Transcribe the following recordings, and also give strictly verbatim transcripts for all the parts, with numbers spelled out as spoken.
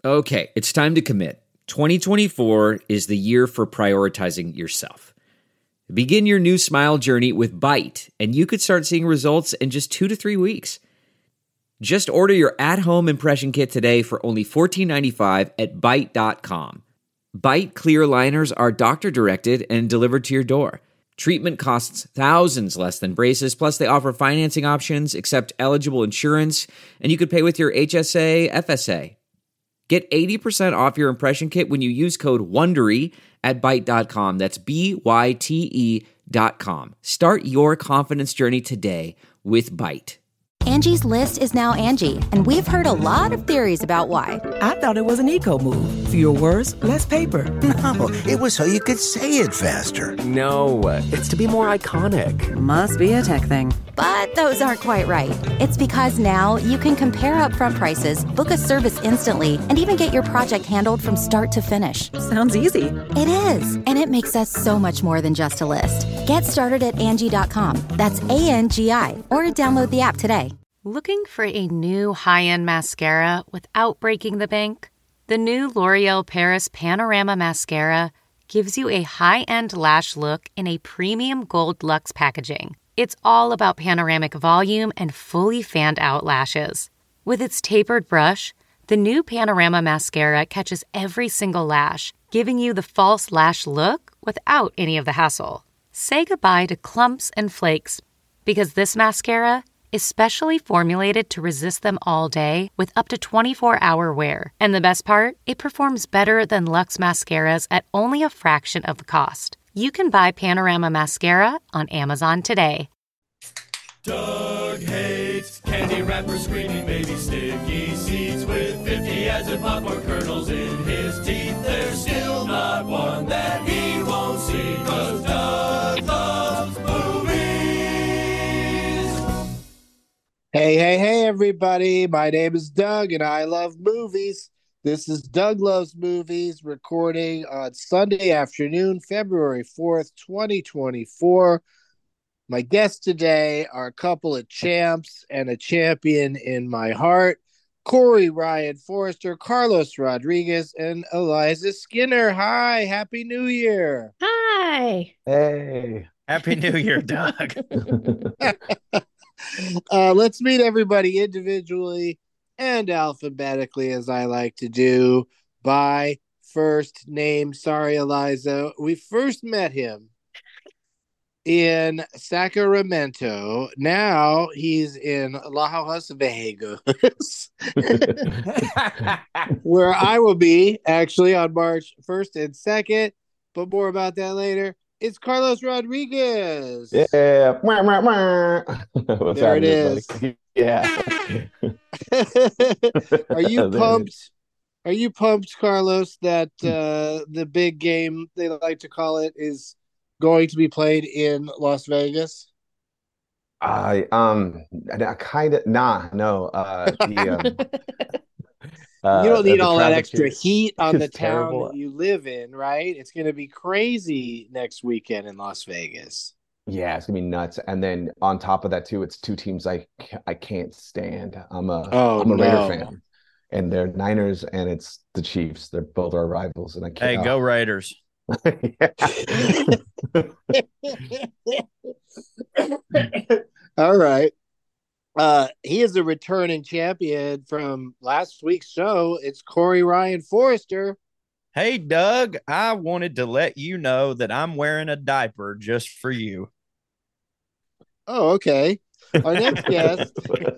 Okay, it's time to commit. twenty twenty-four is the year for prioritizing yourself. Begin your new smile journey with Byte, and you could start seeing results in just two to three weeks. Just order your at-home impression kit today for only fourteen ninety-five at byte dot com. Byte clear aligners are doctor-directed and delivered to your door. Treatment costs thousands less than braces, plus they offer financing options, accept eligible insurance, and you could pay with your H S A, F S A. Get eighty percent off your impression kit when you use code WONDERY at byte dot com. That's B Y T E dot com. Start your confidence journey today with Byte. Angie's List is now Angie, and we've heard a lot of theories about why. I thought it was an eco move. Fewer words, less paper. No, it was so you could say it faster. No, it's to be more iconic. Must be a tech thing. But those aren't quite right. It's because now you can compare upfront prices, book a service instantly, and even get your project handled from start to finish. Sounds easy. It is, and it makes us so much more than just a list. Get started at Angie dot com. That's A N G I, or download the app today. Looking for a new high-end mascara without breaking the bank? The new L'Oreal Paris Panorama Mascara gives you a high-end lash look in a premium gold luxe packaging. It's all about panoramic volume and fully fanned-out lashes. With its tapered brush, the new Panorama Mascara catches every single lash, giving you the false lash look without any of the hassle. Say goodbye to clumps and flakes, because this mascara is specially formulated to resist them all day with up to twenty-four hour wear. And the best part? It performs better than Luxe mascaras at only a fraction of the cost. You can buy Panorama Mascara on Amazon today. Doug hates candy wrappers, screaming baby sticky seeds with fifty as in popcorn kernels in his teeth. There's still not one that he won't see, 'cause Doug loves movies. Hey, hey, hey, everybody. My name is Doug, and I love movies. This is Doug Loves Movies, recording on Sunday afternoon, February fourth, twenty twenty-four. My guests today are a couple of champs and a champion in my heart. Corey Ryan Forrester, Carlos Rodriguez, and Eliza Skinner. Hi, Happy New Year. Hi. Hey. Happy New Year, Doug. uh, let's meet everybody individually and alphabetically, as I like to do, by first name. Sorry, Eliza. We first met him in Sacramento. Now he's in Las Vegas, where I will be actually on March first and second, but more about that later. It's Carlos Rodriguez. Yeah. Wah, wah, wah. What's there it is. Buddy? Yeah. Are you pumped? Are you pumped, Carlos, that uh, the big game, they like to call it, is going to be played in Las Vegas? I um I kind of nah no uh, the, um, uh you don't need uh, all that extra is, heat on the town terrible. that you live in, right? It's going to be crazy next weekend in Las Vegas. Yeah, it's gonna be nuts. And then on top of that too, it's two teams I I can't stand. I'm a oh, I'm a no. Raider fan, and they're Niners, and it's the Chiefs. They're both our rivals, and I can't. Hey, go Raiders! All right. Uh, he is a returning champion from last week's show. It's Corey Ryan Forrester. Hey, Doug, I wanted to let you know that I'm wearing a diaper just for you. Oh, okay. Our next guest.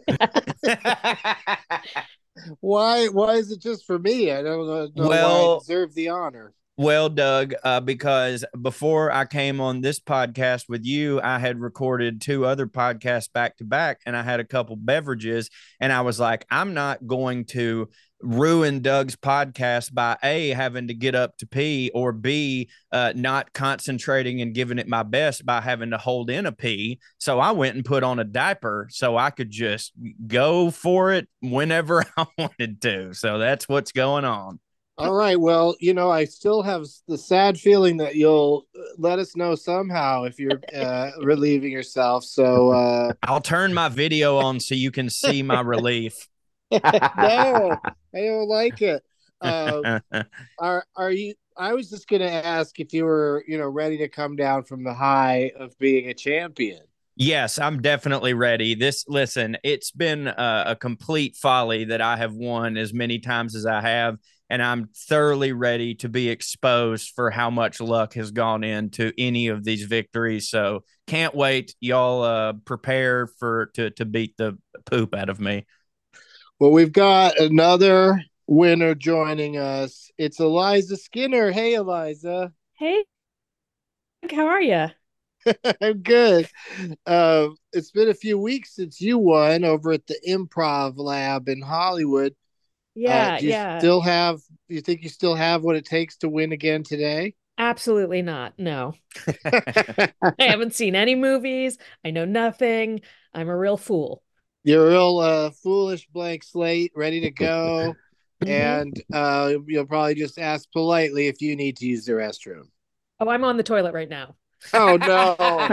why why is it just for me? I don't know well, why I deserve the honor. Well, Doug, uh, because before I came on this podcast with you, I had recorded two other podcasts back to back, and I had a couple beverages, and I was like, I'm not going to ruin Doug's podcast by A, having to get up to pee, or B, uh, not concentrating and giving it my best by having to hold in a pee. So I went and put on a diaper so I could just go for it whenever I wanted to. So that's what's going on. All right. Well, you know, I still have the sad feeling that you'll let us know somehow if you're uh, relieving yourself. So uh... I'll turn my video on so you can see my relief. No, I don't like it. Um, are are you? I was just going to ask if you were, you know, ready to come down from the high of being a champion. Yes, I'm definitely ready. This, listen, it's been a, a complete folly that I have won as many times as I have, and I'm thoroughly ready to be exposed for how much luck has gone into any of these victories. So can't wait. Y'all uh, prepare for to to beat the poop out of me. Well, we've got another winner joining us. It's Eliza Skinner. Hey, Eliza. Hey, how are you? I'm good. Uh, it's been a few weeks since you won over at the Improv Lab in Hollywood. Yeah, uh, do you yeah. Still have? Do you think you still have what it takes to win again today? Absolutely not. No. I haven't seen any movies. I know nothing. I'm a real fool. You're a real uh, foolish blank slate, ready to go, Mhm. and uh, you'll probably just ask politely if you need to use the restroom. Oh, I'm on the toilet right now. Oh no!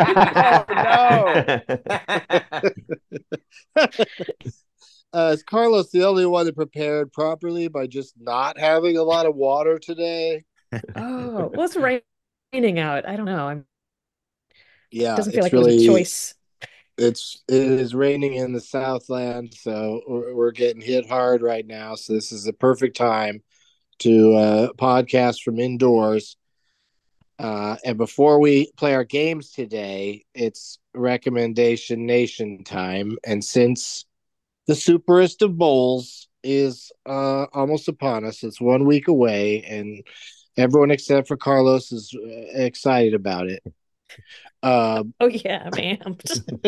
Oh no! Uh, is Carlos the only one that prepared properly by just not having a lot of water today? Oh, well, it's raining out. I don't know. I'm. Yeah, Doesn't feel it's like it was really a choice. it's it is raining in the Southland, so we're, we're getting hit hard right now. So this is the perfect time to uh, podcast from indoors. Uh, and before we play our games today, it's recommendation nation time. And since the Superest of Bowls is uh, almost upon us, it's one week away, and everyone except for Carlos is uh, excited about it. Um, Oh yeah, man.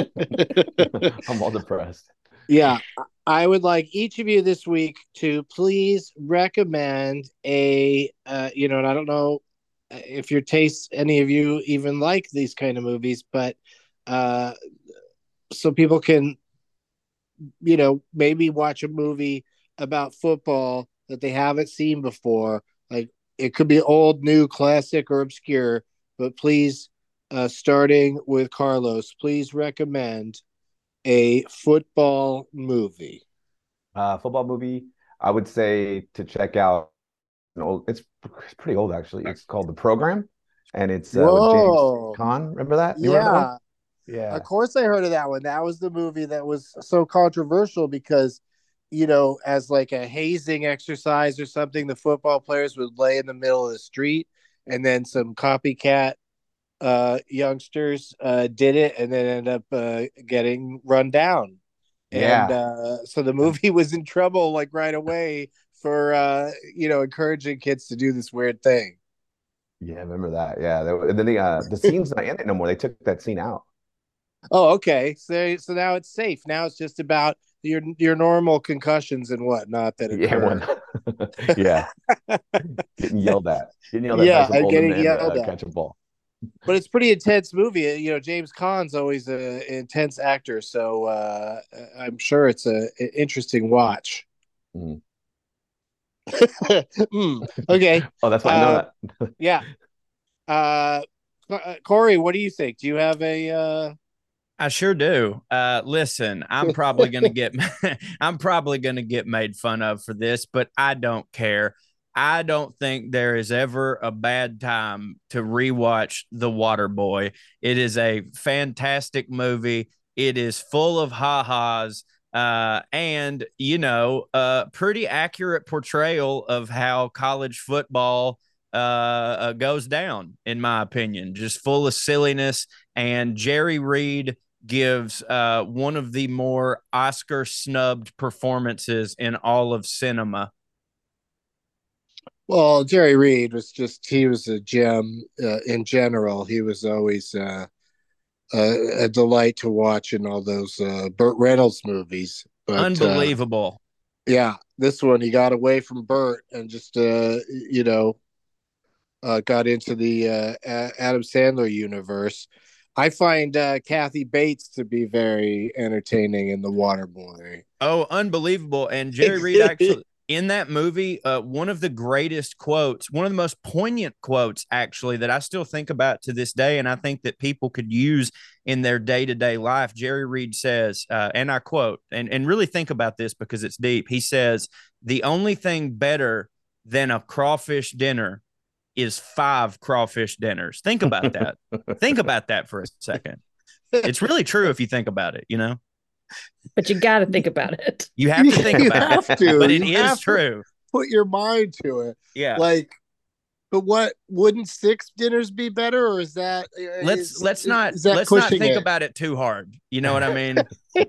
I'm all depressed. yeah, I would like each of you this week to please recommend a, uh, you know, and I don't know if your tastes, any of you even like these kind of movies, but uh, so people can, you know, maybe watch a movie about football that they haven't seen before. Like it could be old, new, classic, or obscure, but please, uh, starting with Carlos, please recommend a football movie. Uh, football movie, I would say to check out. An old, it's, it's pretty old actually. It's called The Program, and it's uh, with James Whoa. Caan. Remember that? You remember that one? Yeah. Yeah. Of course I heard of that one. That was the movie that was so controversial because, you know, as like a hazing exercise or something, the football players would lay in the middle of the street, and then some copycat uh, youngsters uh, did it and then ended up uh, getting run down. And Yeah. uh, so the movie was in trouble like right away for, uh, you know, encouraging kids to do this weird thing. Yeah, I remember that. Yeah. That, and then the uh, the scene's not in it no more. They took that scene out. Oh, okay. So so now it's safe. Now it's just about your your normal concussions and whatnot that Yeah, occur. one. Yeah. Getting yelled at. Getting yelled at Yeah, by some and older getting man to yelled uh, at. catch a ball. But it's pretty intense movie. You know, James Caan's always an intense actor, so uh, I'm sure it's a, a interesting watch. Mm. mm, okay. Oh, that's why I know Uh, that. yeah. Uh, Corey, what do you think? Do you have a? Uh... I sure do. Uh, listen, I'm probably gonna get I'm probably gonna get made fun of for this, but I don't care. I don't think there is ever a bad time to rewatch The Waterboy. It is a fantastic movie. It is full of ha-has, uh, and you know, a pretty accurate portrayal of how college football uh, uh, goes down, in my opinion. Just full of silliness, and Jerry Reed gives uh, one of the more Oscar snubbed performances in all of cinema. Well, Jerry Reed was just, he was a gem uh, in general. He was always uh, a, a delight to watch in all those uh, Burt Reynolds movies. But, Unbelievable. Uh, yeah, this one, he got away from Burt and just, uh, you know, uh, got into the uh, Adam Sandler universe. I find uh, Kathy Bates to be very entertaining in The Waterboy. Oh, unbelievable. And Jerry Reed actually, in that movie, uh, one of the greatest quotes, one of the most poignant quotes, actually, that I still think about to this day, and I think that people could use in their day-to-day life. Jerry Reed says, uh, and I quote, and, and really think about this because it's deep. He says, "The only thing better then a crawfish dinner is five crawfish dinners. Think about that. Think about that for a second. It's really true if you think about it, you know? But you got to think about it. You have to think You about have it. to. But it You is have to true. Put your mind to it. Yeah. Like, but what wouldn't six dinners be better, or is that let's is, let's not is that let's not pushing think it? about it too hard. You know what I mean?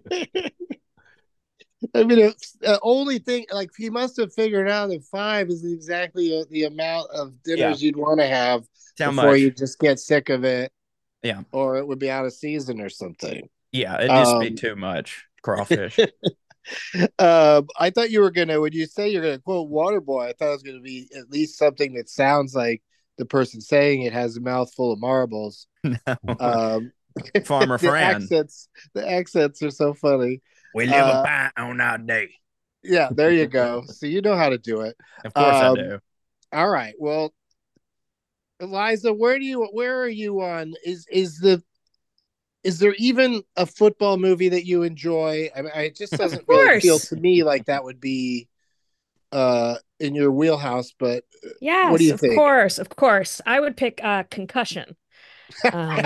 I mean, it's the only thing, like, he must have figured out that five is exactly the amount of dinners Yeah. you'd want to have How before much? you just get sick of it. Yeah. Or it would be out of season or something. Yeah, it'd just Um, be too much crawfish. uh, I thought you were gonna, when you say you're gonna quote Waterboy, I thought it was gonna be at least something that sounds like the person saying it has a mouthful of marbles. No. Um, Farmer the Fran. accents, the accents are so funny. We live uh, a pint on our day. Yeah, there you go. So you know how to do it. Of course Um, I do. All right. Well, Eliza, where do you where are you on? Is is the is there even a football movie that you enjoy? I mean, it just doesn't really feel course. to me like that would be uh in your wheelhouse, but Yes, what do you of think? course, of course. I would pick uh, Concussion. Um,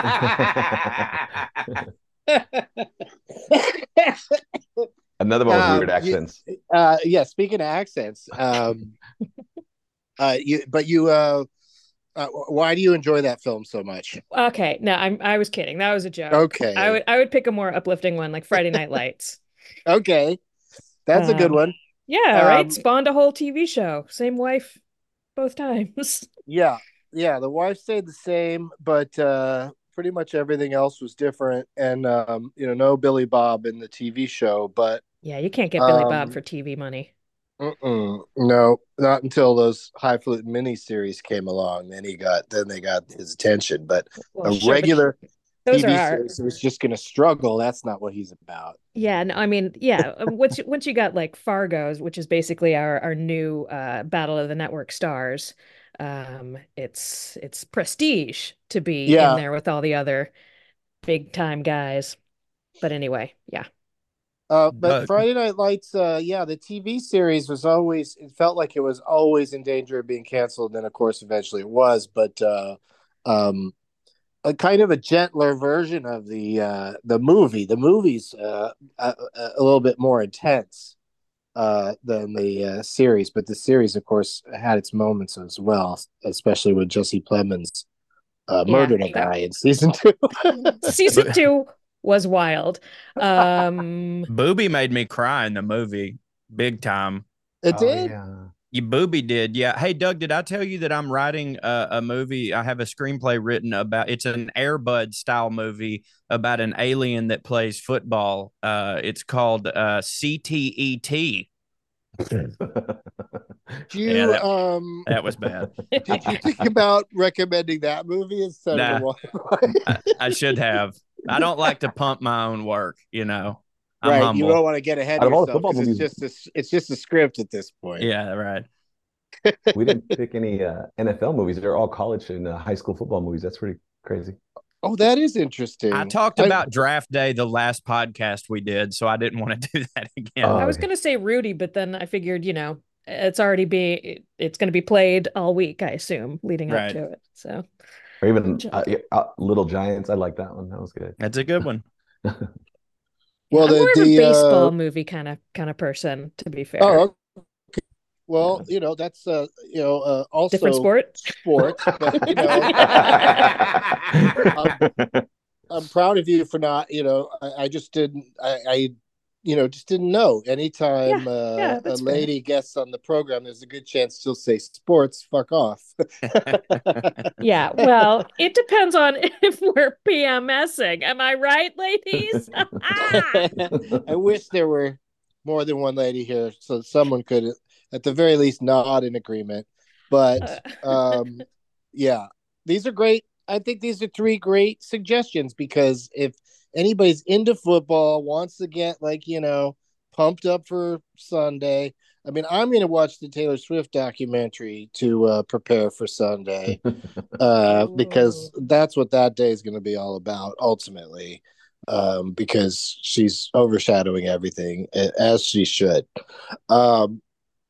Another one with Um, weird you- accents. Uh yeah, speaking of accents, um uh you but you uh, uh why do you enjoy that film so much? okay, no, I'm I was kidding. That was a joke. Okay. I would I would pick a more uplifting one, like Friday Night Lights. Okay. That's a good Um, one. Yeah, right. Um, Spawned a whole T V show. Same wife, both times. Yeah, yeah. The wife stayed the same, but uh, pretty much everything else was different. And um, you know, no Billy Bob in the T V show, but Yeah, you can't get Billy Bob Um, for T V money. mm-mm, no, not until those Highfalutin miniseries came along. Then he got, then they got his attention. But Well, a sure, but regular those T V are art. series was just going to struggle. That's not what he's about. Yeah, no, I mean, yeah. um, Once you, once you got like Fargo's, which is basically our our new uh, Battle of the Network stars, um, it's it's prestige to be Yeah. in there with all the other big time guys. But anyway, yeah. Uh, but Doug. Friday Night Lights, uh, yeah, the T V series was always, it felt like it was always in danger of being canceled. And then, of course, eventually it was. But uh, um, a kind of a gentler version of the uh, the movie. The movie's uh, a, a little bit more intense uh, than the uh, series. But the series, of course, had its moments as well, especially when Jesse Plemons uh, Yeah. murdered a guy in season two. Season two was wild. Um, Booby made me cry in the movie big time. It Oh, did? yeah. You Booby did, yeah. Hey, Doug, did I tell you that I'm writing a, a movie? I have a screenplay written about. It's an Air Bud style movie about an alien that plays football. Uh, it's called uh, C T E T. Did you, Yeah, that- um, That was bad. did you think about recommending that movie instead Nah. of the one? I, I should have. I don't like to pump my own work. You know, I'm Right, humble. you don't want to get ahead Out of of all the yourself football 'cause it's movies- just a, it's just a script at this point. Yeah, right. We didn't pick any uh, N F L movies. They're all college and uh, high school football movies. That's pretty crazy. Oh, that is interesting. I talked I- about draft day the last podcast we did, so I didn't want to do that again. Oh, I was okay. gonna say Rudy, but then I figured, you know, it's already be it's going to be played all week, I assume, leading Right. up to it. So Or even Gi- uh, yeah, uh, Little Giants. I like that one. That was good. That's a good one. Well, I'm the- more of a the, baseball uh, movie kind of kind of person, to be fair. Oh, okay. Well, you know, that's uh, you know, uh, also Different sport. sport, but you know, I'm, I'm proud of you for not, you know, I, I just didn't, I, I, you know, just didn't know. Anytime Yeah, uh, yeah, a that's fair. lady guests on the program, there's a good chance she'll say sports. Fuck off. Yeah, well, it depends on if we're PMSing. Am I right, ladies? I wish there were more than one lady here so someone could, at the very least, nod in agreement. But um, yeah, these are great. I think these are three great suggestions because if anybody's into football, wants to get like, you know, pumped up for Sunday. I mean, I'm going to watch the Taylor Swift documentary to uh, prepare for Sunday uh, because that's what that day is going to be all about ultimately, um, because she's overshadowing everything a- as she should. Um,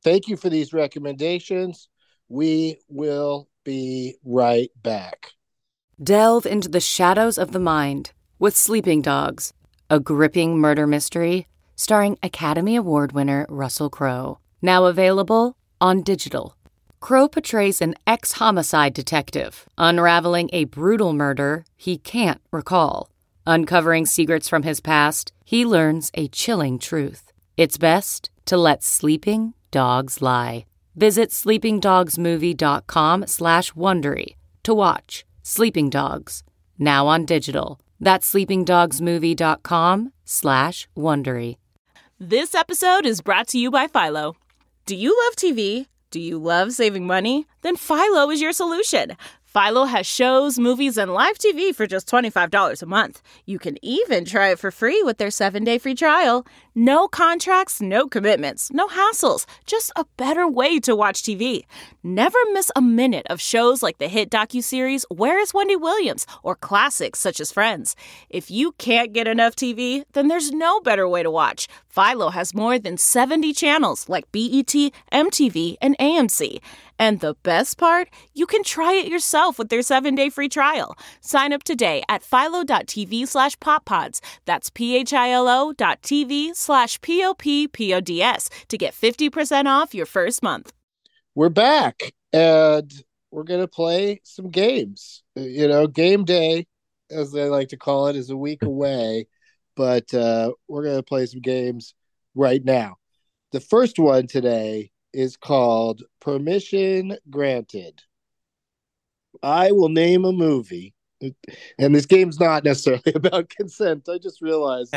Thank you for these recommendations. We will be right back. Delve into the shadows of the mind with Sleeping Dogs, a gripping murder mystery starring Academy Award winner Russell Crowe. Now available on digital. Crowe portrays an ex-homicide detective unraveling a brutal murder he can't recall. Uncovering secrets from his past, he learns a chilling truth. It's best to let sleeping dogs lie. Visit sleepingdogsmovie.com slash Wondery to watch Sleeping Dogs, now on digital. That's sleepingdogsmovie.com slash Wondery. This episode is brought to you by Philo. Do you love T V? Do you love saving money? Then Philo is your solution. Philo has shows, movies, and live T V for just twenty-five dollars a month. You can even try it for free with their seven-day free trial. No contracts, no commitments, no hassles. Just a better way to watch T V. Never miss a minute of shows like the hit docuseries Where is Wendy Williams? Or classics such as Friends. If you can't get enough T V, then there's no better way to watch. Philo has more than seventy channels like B E T, M T V, and A M C. And the best part? You can try it yourself with their seven-day free trial. Sign up today at philo.tv slash poppods. That's P-H-I-L-O dot TV slash P-O-P-P-O-D-S to get fifty percent off your first month. We're back, and we're going to play some games. You know, game day, as they like to call it, is a week away, but uh, we're going to play some games right now. The first one today is called Permission Granted. I will name a movie, and this game's not necessarily about consent. I just realized.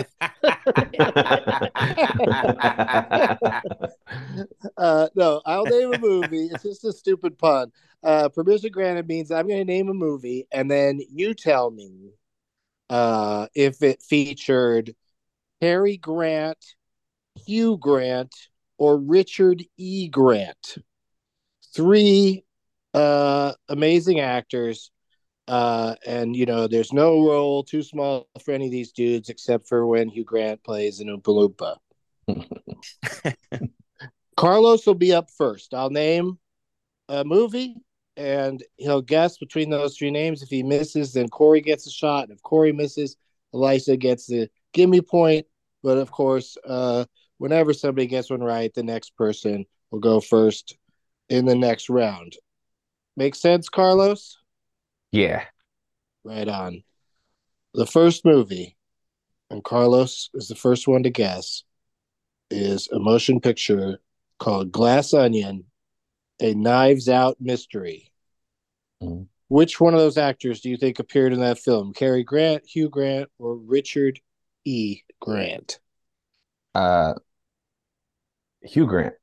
uh, no, I'll name a movie. It's just a stupid pun. Uh, permission granted means I'm going to name a movie, and then you tell me uh, if it featured Cary Grant, Hugh Grant, or Richard E. Grant. Three uh, amazing actors. Uh, and, you know, there's no role too small for any of these dudes except for when Hugh Grant plays an Oompa Loompa. Carlos will be up first. I'll name a movie, and he'll guess between those three names. If he misses, then Corey gets a shot. And if Corey misses, Elisa gets the gimme point. But, of course, uh, whenever somebody gets one right, the next person will go first in the next round. Make sense, Carlos? Yeah. Right on. The first movie, and Carlos is the first one to guess, is a motion picture called Glass Onion, a Knives Out mystery. Mm. Which one of those actors do you think appeared in that film? Cary Grant, Hugh Grant, or Richard E. Grant? Uh, Hugh Grant.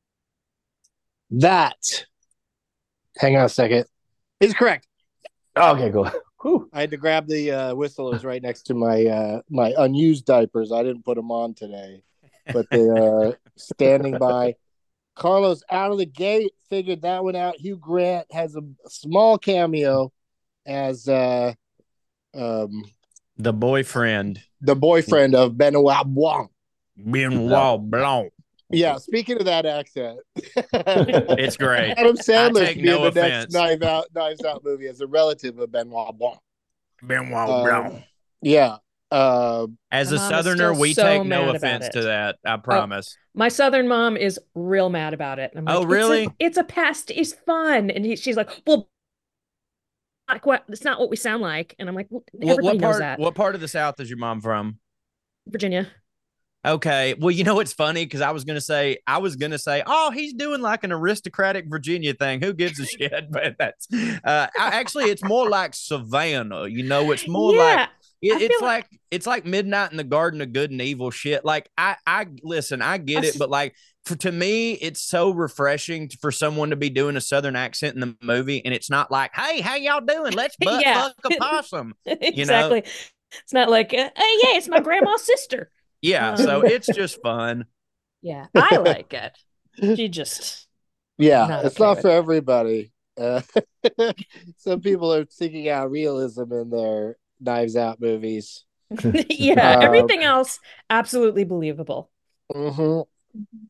That, hang on a second, is correct. Okay, cool. Whew. I had to grab the uh, whistle. It was right next to my uh, my unused diapers. I didn't put them on today, but they are standing by. Carlos out of the gate figured that one out. Hugh Grant has a, a small cameo as uh, um, the boyfriend, the boyfriend of Benoit Blanc. Benoit Blanc. Yeah, speaking of that accent, it's great. Adam Sandler should be no in the offense. next Knives Out, Knives Out movie as a relative of Benoit Blanc. Benoit Um, Blanc. Yeah. Uh, As My a mom is Southerner, still we so take mad no about offense it. to that. I promise. My Southern mom is real mad about it. I'm like, Oh, "It's a- really? It's a, past. It's fun," and he, she's like, "Well, like what? It's not what we sound like." And I'm like, well, What, "Everybody what knows part? that." What part of the South is your mom from? Virginia. Okay. Well, you know what's funny? Because I was gonna say, I was gonna say, oh, he's doing like an aristocratic Virginia thing. Who gives a shit? But that's uh, I, actually, it's more like Savannah. You know, it's more Yeah, like I it, it's feel like it's like Midnight in the Garden of Good and Evil shit. Like I, I listen, I get I it, s- but like for to me, it's so refreshing for someone to be doing a Southern accent in the movie, and it's not like, hey, how y'all doing? Let's butt Yeah. fuck a possum. exactly. It's not like, uh, "Hey, yeah, it's my grandma's sister." Yeah, Um, so it's just fun. Yeah, I like it. She just Yeah, Not it's okay not with for it. everybody. Uh, some people are seeking out realism in their Knives Out movies. yeah. Uh, Everything else absolutely believable. mhm.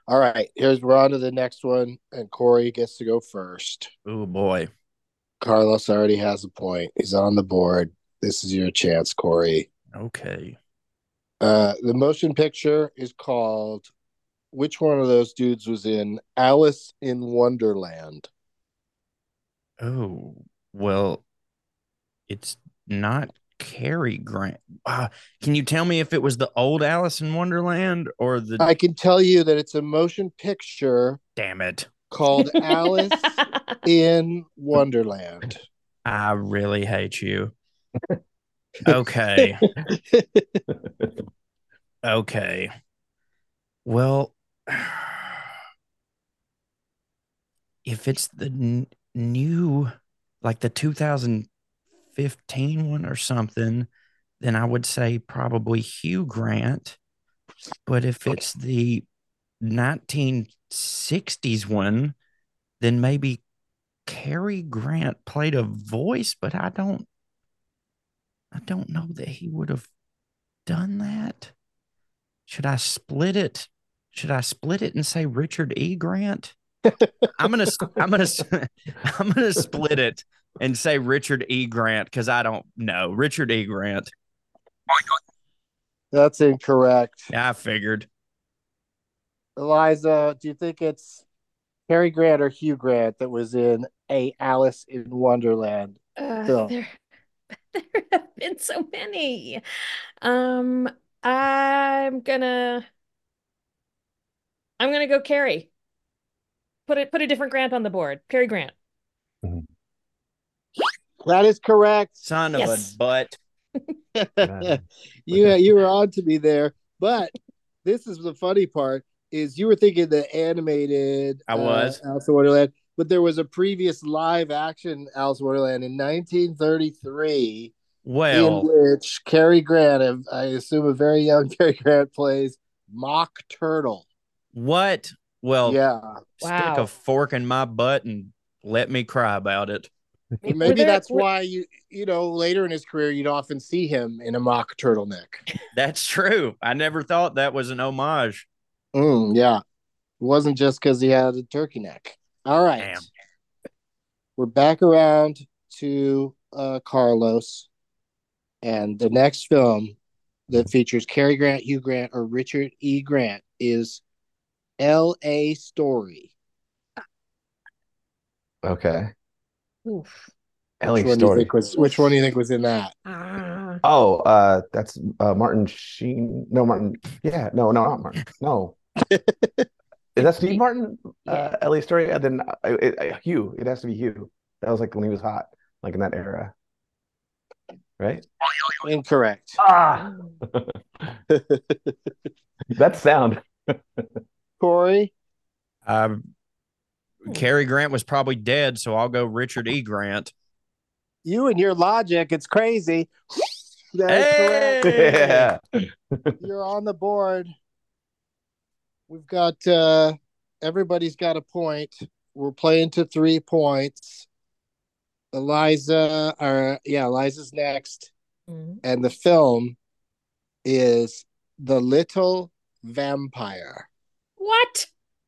All right, here's we're on to the next one, and Corey gets to go first. Oh boy. Carlos already has a point. He's on the board. This is your chance, Corey. Okay. Uh, the motion picture is called, which one of those dudes was in Alice in Wonderland? Oh, well, it's not Cary Grant. Uh, can you tell me if it was the old Alice in Wonderland or the... I can tell you that it's a motion picture. Damn it. Called Alice in Wonderland. I really hate you. Okay. Okay. Well, if it's the n- new, like the two thousand fifteen one or something, then I would say probably Hugh Grant. But if it's the nineteen sixties one, then maybe Cary Grant played a voice, but I don't I don't know that he would have done that. Should I split it? Should I split it and say Richard E. Grant? I'm gonna I'm gonna I'm gonna split it and say Richard E. Grant because I don't know. Richard E. Grant. That's incorrect. Yeah, I figured. Eliza, do you think it's Cary Grant or Hugh Grant that was in a Alice in Wonderland Uh, film? there, there have been so many. Um, I'm gonna, I'm gonna go Cary. Put it, put a different Grant on the board. Cary Grant. That is correct. Son of Yes. a butt. you you were on to me there, but this is the funny part: is you were thinking the animated. I was. uh, Alice in Wonderland, but there was a previous live action Alice in Wonderland in nineteen thirty-three. Well, in which Cary Grant, I assume a very young Cary Grant, plays Mock Turtle. what? Well, Yeah, stick Wow. a fork in my butt and let me cry about it. and Were maybe there- that's were- why you you know later in his career you'd often see him in a mock turtleneck. That's true. I never thought that was an homage. Mm, yeah, it wasn't just because he had a turkey neck. All right, Damn. we're back around to uh, Carlos, and the next film that features Cary Grant, Hugh Grant, or Richard E. Grant is L A. Story. Okay. Oof. Ellie Which one, do you Story. think was, which one do you think was in that? Ah. Oh, uh, that's uh, Martin Sheen. No, Martin. Yeah, no, no, not Martin. No. Is that Steve Martin? Uh, Ellie Story. And then uh, it, it, Hugh. It has to be Hugh. That was like when he was hot, like in that era, right? Incorrect. Ah, that sound. Corey? Um, Cary Grant was probably dead, so I'll go Richard E. Grant. You and your logic, it's crazy. That is correct. Yeah. You're on the board. We've got uh everybody's got a point. We're playing to three points. Eliza, or yeah, Eliza's next. Mhm. And the film is The Little Vampire. What?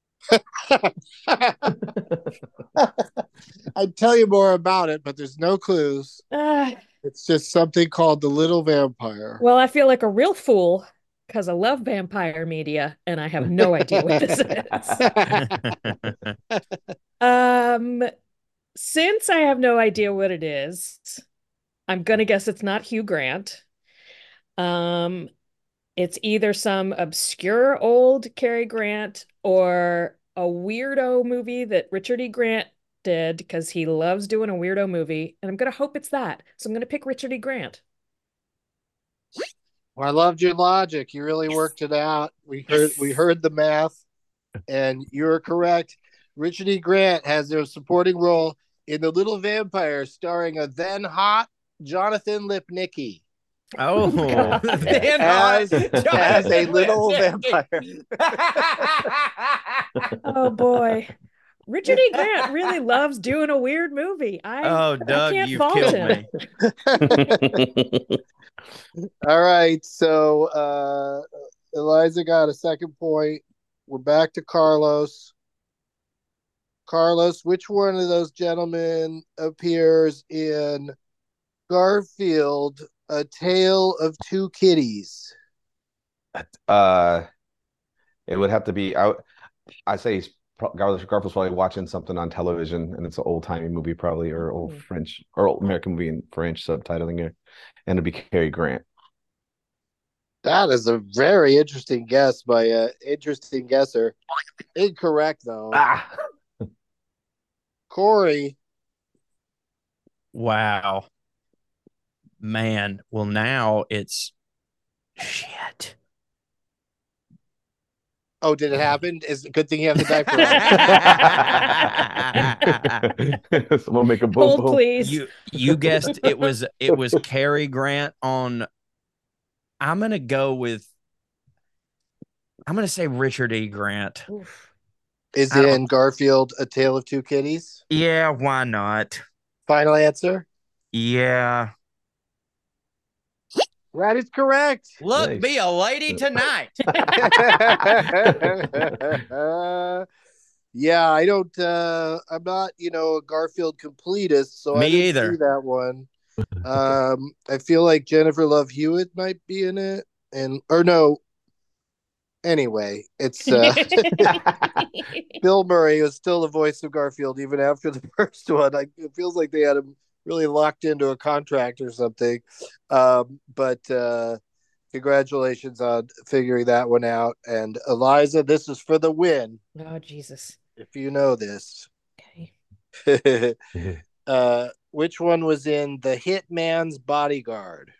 I'd tell you more about it, but there's no clues. Uh, It's just something called The Little Vampire. well, I feel like a real fool because I love vampire media and I have no idea what this is. Um, since I have no idea what it is, I'm gonna guess it's not Hugh Grant. Um, it's either some obscure old Cary Grant or a weirdo movie that Richard E. Grant did because he loves doing a weirdo movie, and I'm gonna hope it's that. So I'm gonna pick Richard E. Grant. Well, I loved your logic. You really worked it out. We heard we heard the math, and you're correct. Richard E. Grant has a supporting role in The Little Vampire, starring a then hot Jonathan Lipnicki Oh, then as, I- as a little vampire. Oh boy. Richard E. Grant really loves doing a weird movie. I, Oh, I Doug, can't you've fault killed him. me. All right, so uh, Eliza got a second point. we're back to Carlos. Carlos, which one of those gentlemen appears in Garfield, A Tale of Two Kitties? Uh, it would have to be. I I say he's Garfield, Garfield's probably watching something on television, and it's an old timey movie, probably, or old Ooh. French or old American movie in French subtitling here, and it'd be Cary Grant. That is a very interesting guess by a interesting guesser. Incorrect though. Ah, Corey. Wow. Man. Well, now it's shit. Oh, did it happen? Is a good thing you have the diaper on. Someone make a boom Hold, boom. please. You you guessed it was it was Cary Grant on. I'm gonna go with. I'm gonna say Richard E. Grant. Oof. Is I don't- in Garfield, A Tale of Two Kitties? Yeah, why not? Final answer? Yeah. That is correct. Look, Nice. be a lady tonight. Yeah, I don't uh I'm not, you know, a Garfield completist, so Me I didn't either. see that one. Um I feel like Jennifer Love Hewitt might be in it, and or no. Anyway, it's uh Bill Murray was still the voice of Garfield even after the first one. I, it feels like they had him really locked into a contract or something. Um, but uh, congratulations on figuring that one out. And Eliza, this is for the win, Oh, Jesus. if you know this. Okay. uh, which one was in The Hitman's Bodyguard?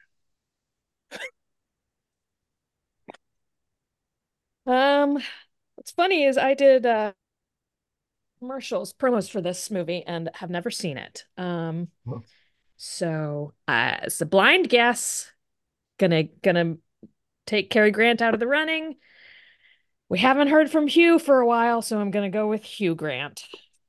Um, what's funny is I did uh commercials, promos for this movie and have never seen it. Um, Huh. so uh, it's a blind guess. Gonna gonna take Cary Grant out of the running. We haven't heard from Hugh for a while, so I'm gonna go with Hugh Grant.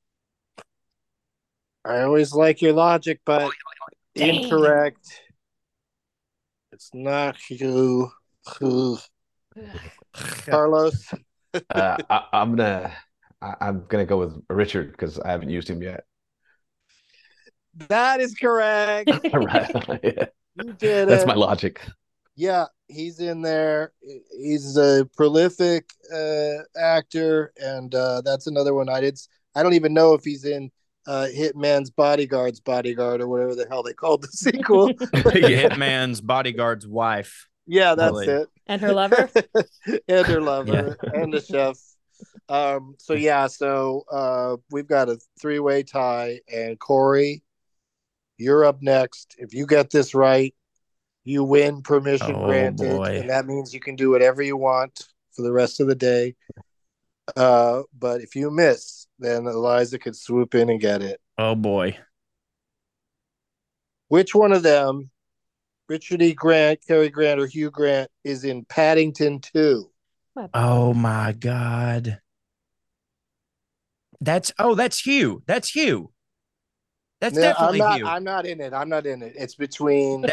I always like your logic, but Dang. incorrect. It's not Hugh. Who? Carlos. uh, I, I'm gonna I, I'm gonna go with Richard because I haven't used him yet. That is correct. Right. Yeah. You did That's it. my logic. Yeah, he's in there. He's a prolific uh, actor, and uh, that's another one I did. I don't even know if he's in uh, Hitman's Bodyguard's Bodyguard or whatever the hell they called the sequel. Hitman's bodyguard's wife. Yeah, that's Really. it. And her lover? And her lover and the chef. Um, so yeah, so uh, we've got a three-way tie, and Corey, you're up next. If you get this right, you win, permission Oh, granted, boy. and that means you can do whatever you want for the rest of the day. Uh, but if you miss, then Eliza could swoop in and get it. Oh boy. Which one of them, Richard E. Grant, Cary Grant, or Hugh Grant, is in Paddington two? Oh my God. That's oh, that's Hugh. That's Hugh. That's No, I'm definitely not. Hugh. I'm not in it. I'm not in it. It's between.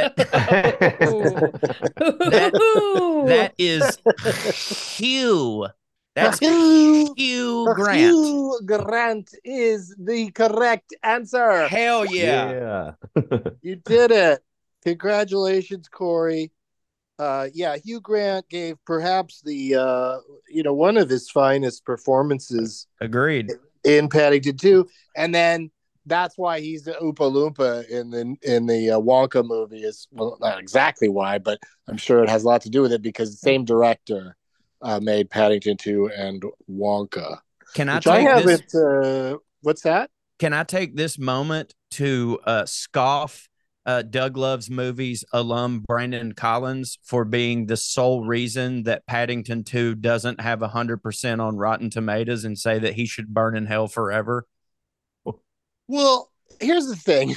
That is Hugh. That's Hugh. Hugh Grant. Hugh Grant is the correct answer. Hell yeah. Yeah. You did it. Congratulations, Corey. Uh, yeah, Hugh Grant gave perhaps the uh, you know one of his finest performances Agreed. in Paddington two, and then that's why he's the Oompa Loompa in the in the uh, Wonka movie. Is well, not exactly why, but I'm sure it has a lot to do with it because the same director uh, made Paddington two and Wonka. Can I Which I take have this? it. Uh, what's that? Can I take this moment to uh, scoff uh, Doug Loves Movies alum Brandon Collins for being the sole reason that Paddington two doesn't have one hundred percent on Rotten Tomatoes and say that he should burn in hell forever? Well, here's the thing.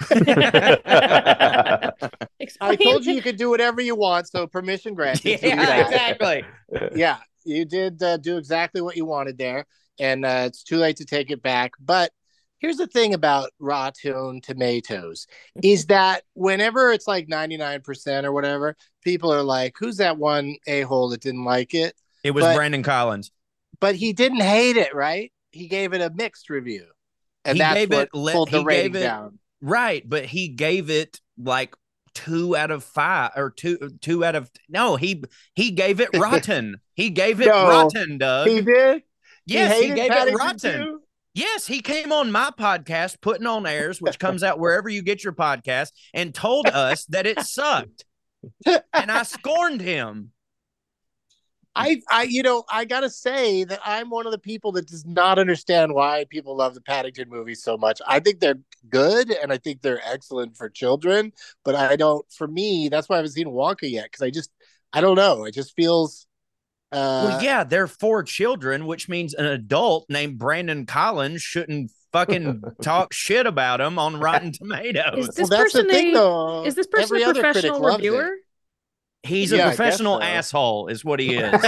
I told you you could do whatever you want, so permission granted. to do Yeah, that. exactly. Yeah, you did uh, do exactly what you wanted there, and uh, it's too late to take it back. But here's the thing about Rotten Tomatoes is that whenever it's like ninety-nine percent or whatever, people are like, who's that one a-hole that didn't like it? It was But- Brandon Collins. but he didn't hate it, right? He gave it a mixed review, and he that's gave what it, le- pulled the he rating gave it, down. Right, but he gave it like two out of five or two two out of no. He he gave it rotten. He gave it No, rotten, Doug. He did. Yes, he, he, hated gave it Paddington rotten. too? Yes, he came on my podcast, Putting on Airs, which comes out wherever you get your podcast, and told us that it sucked. And I scorned him. I, I, you know, I gotta say that I'm one of the people that does not understand why people love the Paddington movies so much. I think they're good and I think they're excellent for children, but I don't. For me, that's why I haven't seen Wonka yet because I just, I don't know. It just feels. Uh, Well, yeah, they're for children, which means an adult named Brandon Collins shouldn't fucking talk shit about him on Rotten Tomatoes. Is this Well, that's the person thing, a, though. is this person Every a other critic professional loves it. reviewer? He's Yeah, I a guess professional so. asshole, is what he is.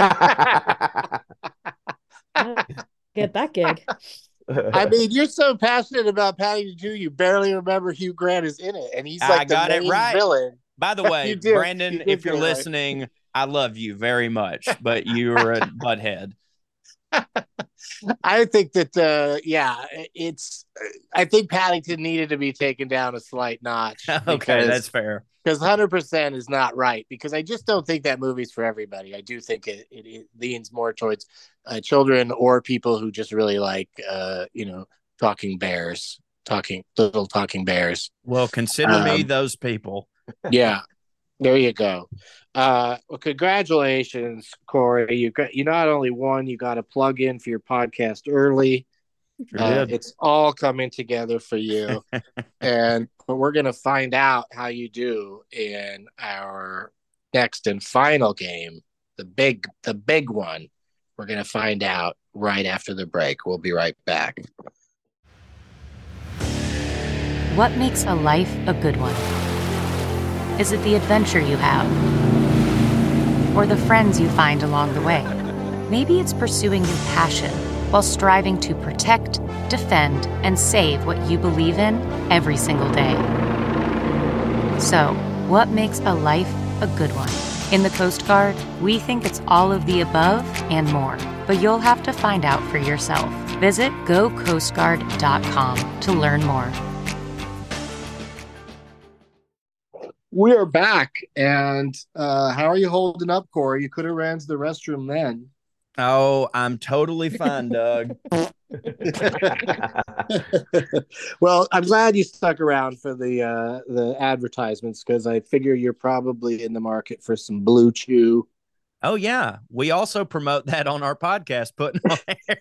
Get that gig. I mean, you're so passionate about Paddington two, you barely remember Hugh Grant is in it, and he's I like the got it main right. villain. By the way, You did. Brandon, You did if you're get it right. listening, I love you very much, but you're a butthead. I think that, uh, yeah, it's. I think Paddington needed to be taken down a slight notch. Okay, because- that's fair. Because one hundred percent is not right. Because I just don't think that movie's for everybody. I do think it, it, it leans more towards uh, children or people who just really like, uh, you know, talking bears, talking little talking bears. Well, consider me Um, those people. Yeah, there you go. Uh, well, congratulations, Corey. You got you not only won, you got a plug in for your podcast early. Sure Uh, did. it's all coming together for you, and but we're gonna find out how you do in our next and final game, the big, the big one. We're gonna find out right after the break. We'll be right back. What makes a life a good one? Is it the adventure you have? Or the friends you find along the way? Maybe it's pursuing your passion while striving to protect, defend, and save what you believe in every single day. So, what makes a life a good one? In the Coast Guard, we think it's all of the above and more, but you'll have to find out for yourself. Visit go coast guard dot com to learn more. We are back, and uh, how are you holding up, Corey? You could have ran to the restroom then. Oh, I'm totally fine, Doug. Well, I'm glad you stuck around for the uh, the advertisements because I figure you're probably in the market for some Blue Chew. Oh, yeah. We also promote that on our podcast, Putting on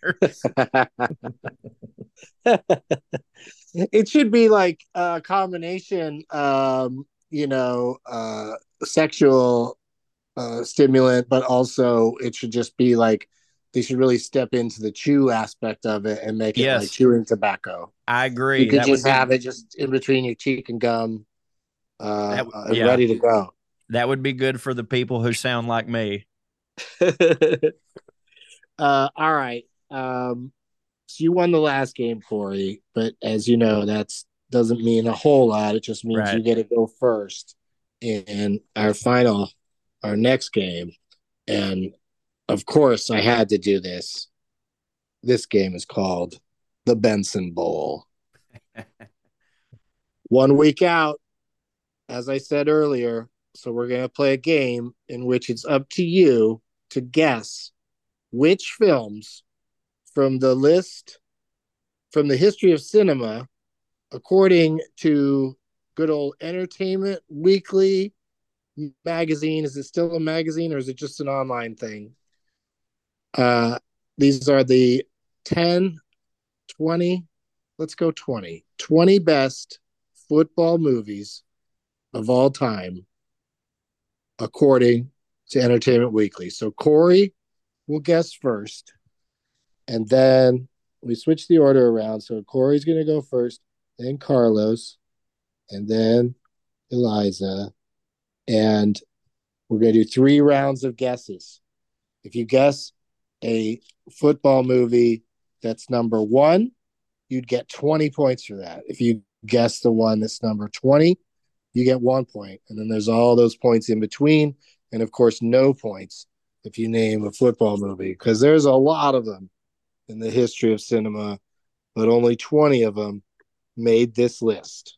Airs. It should be like a combination, um, you know, uh, sexual uh, stimulant, but also it should just be like they should really step into the chew aspect of it and make it Yes. like chewing tobacco. I agree. You could That just would be- have it just in between your cheek and gum, uh, That- uh, and yeah. ready to go. That would be good for the people who sound like me. uh, all right. Um, so you won the last game, Corey, but as you know, that's doesn't mean a whole lot. It just means Right. you get to go first in our final, our next game. And of course, I had to do this. This game is called the Benson Bowl. One week out, as I said earlier. So we're going to play a game in which it's up to you to guess which films from the list, from the history of cinema, according to good old Entertainment Weekly magazine. Is it still a magazine or is it just an online thing? Uh, these are the ten, twenty, let's go twenty, twenty best football movies of all time, according to Entertainment Weekly. So Corey will guess first, and then we switch the order around. So Corey's going to go first, then Carlos, and then Eliza, and we're going to do three rounds of guesses. If you guess a football movie that's number one, you'd get twenty points for that. If you guess the one that's number twenty, you get one point. And then there's all those points in between. And of course, no points if you name a football movie, because there's a lot of them in the history of cinema, but only twenty of them made this list.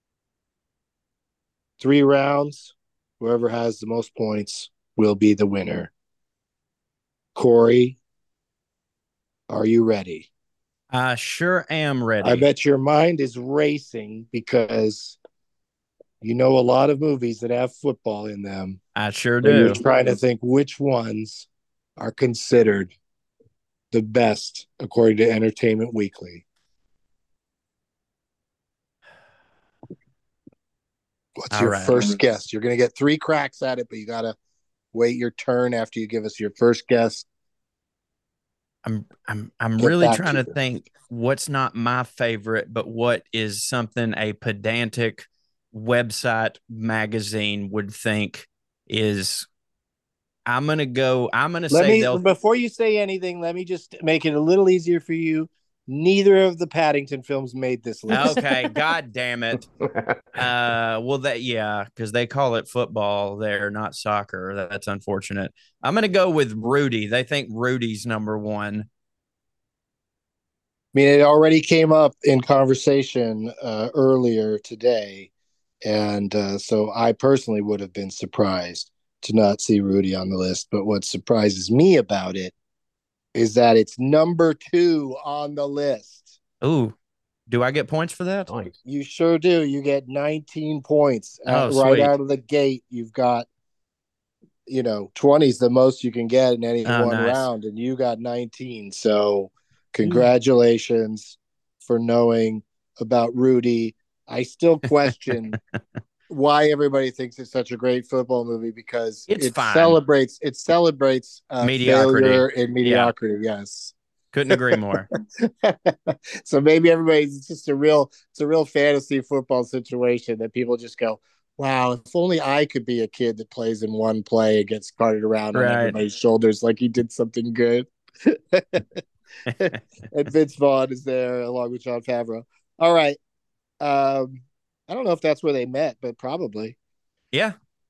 Three rounds. Whoever has the most points will be the winner. Corey, are you ready? I sure am ready. I bet your mind is racing because you know a lot of movies that have football in them. I sure do. You're do. trying to think which ones are considered the best according to Entertainment Weekly. What's All your right. first guess? You're going to get three cracks at it, but you got to wait your turn after you give us your first guess. I'm I'm I'm Get really back trying to to you. think what's not my favorite, but what is something a pedantic website magazine would think is. I'm gonna go. I'm gonna Let say me they'll. before you say anything, let me just make it a little easier for you. Neither of the Paddington films made this list. Okay, god damn it. Uh, well, that yeah, because they call it football there, not soccer. That's unfortunate. I'm gonna go with Rudy. They think Rudy's number one. I mean, it already came up in conversation uh, earlier today, and uh, so I personally would have been surprised to not see Rudy on the list. But what surprises me about it is that it's number two on the list. Ooh, do I get points for that? You sure do. You get nineteen points Oh, uh, right sweet. out of the gate. You've got, you know, twenty is the most you can get in any Oh, one nice. round, and you got nineteen. So congratulations for knowing about Rudy. I still question why everybody thinks it's such a great football movie, because It's it fine. celebrates it celebrates uh, Mediocrity. failure and Yeah. mediocrity. Yes. Couldn't agree more. So maybe everybody's it's just a real it's a real fantasy football situation that people just go, wow, if only I could be a kid that plays in one play and gets carted around on Right. everybody's shoulders like he did something good. And Vince Vaughn is there along with John Favreau. All right. Um, I don't know if that's where they met, but probably. Yeah.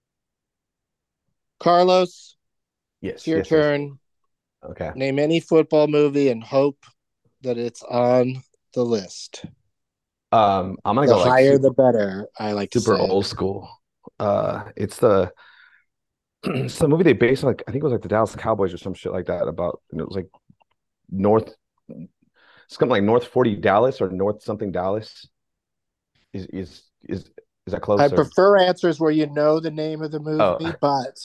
Carlos, Yes. it's your yes, yes. turn. Okay. Name any football movie and hope that it's on the list. Um, I'm gonna The go like higher, super, the better. I like to super say. old school. Uh, it's the it's the movie they based on, like, I think it was like the Dallas Cowboys or some shit like that, about, and it was like North, it's something like North forty Dallas or North something Dallas. Is is is is that close? I or- prefer answers where you know the name of the movie, Oh. but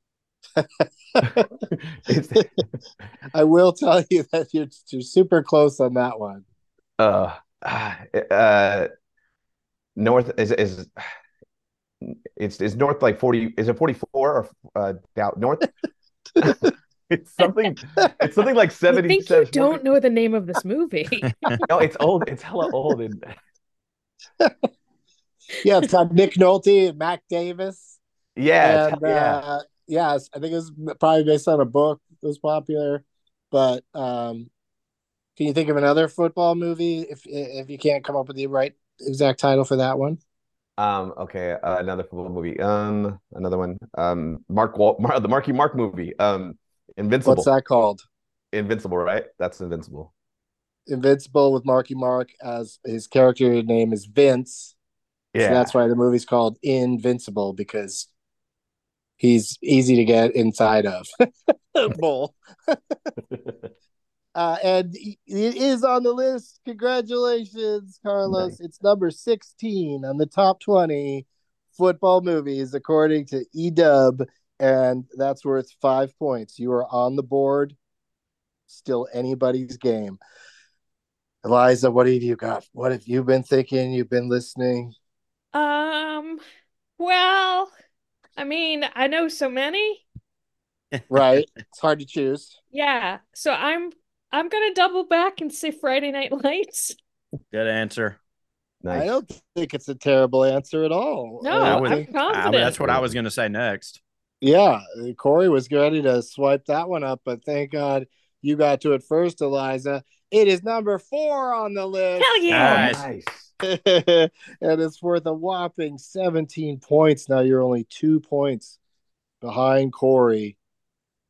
It's- I will tell you that you're, you're super close on that one. uh, uh, North is is it's is North like forty, is it forty-four or uh down North? It's something it's something like I think you seventy-seven. don't know the name of this movie. No, it's old. It's hella old. And Yeah, it's got Nick Nolte and Mac Davis. yeah, it's, And hell- yeah. uh, yes, I think it was probably based on a book that was popular. But um, can you think of another football movie if if you can't come up with the right exact title for that one? Um, okay, uh, another football movie. Um, another one. Um, Mark Wal Mar the Marky Mark movie. Um, Invincible. What's that called? Invincible, right? That's Invincible. Invincible with Marky Mark, as his character name is Vince. Yeah. So that's why the movie's called Invincible, because he's easy to get inside of. Bull. Uh, and it is on the list. Congratulations, Carlos. Nice. It's number sixteen on the top twenty football movies, according to E W, and that's worth five points. You are on the board. Still anybody's game. Eliza, what have you got? What have you been thinking? You've been listening? Um, well, I mean, I know so many. Right. It's hard to choose. Yeah, so I'm I'm gonna double back and say Friday Night Lights. Good answer. Nice. I don't think it's a terrible answer at all. No, I I would- I'm think- I- confident. that's what I was going to say next. Yeah, Corey was ready to swipe that one up, but thank God you got to it first, Eliza. It is number four on the list. Hell yeah! Nice. Nice. And it's worth a whopping seventeen points. Now you're only two points behind Corey.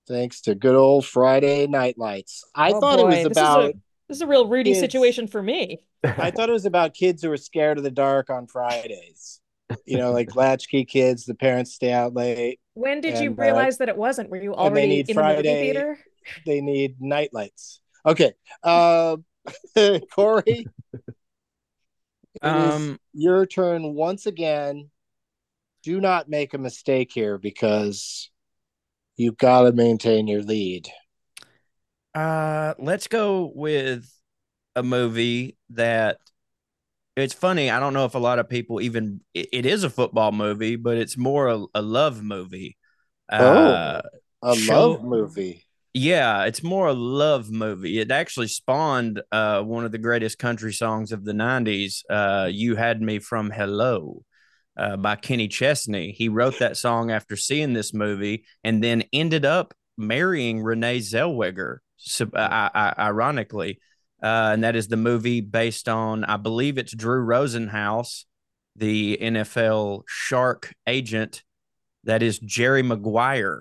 thanks to good old Friday Night Lights. I Oh, thought it was boy, this is about a this is a real Rudy kids. situation for me. I thought it was about kids who were scared of the dark on Fridays. You know, like latchkey kids, the parents stay out late. When did you and, uh, realize that it wasn't? Were you and they already need in the movie Friday- theater? They need night lights. Okay. Uh, Corey, it Um, is your turn once again. Do not make a mistake here because you've got to maintain your lead. Uh, let's go with a movie that it's funny. I don't know if a lot of people even it, it is a football movie, but it's more a, a love movie. Uh, Oh, a show- love movie. Yeah, it's more a love movie. It actually spawned uh, one of the greatest country songs of the nineties, uh, You Had Me From Hello, uh, by Kenny Chesney. He wrote that song after seeing this movie and then ended up marrying Renee Zellweger, sub- uh, I- I- ironically. Uh, and that is the movie based on, I believe it's Drew Rosenhaus, the N F L shark agent. That is Jerry Maguire.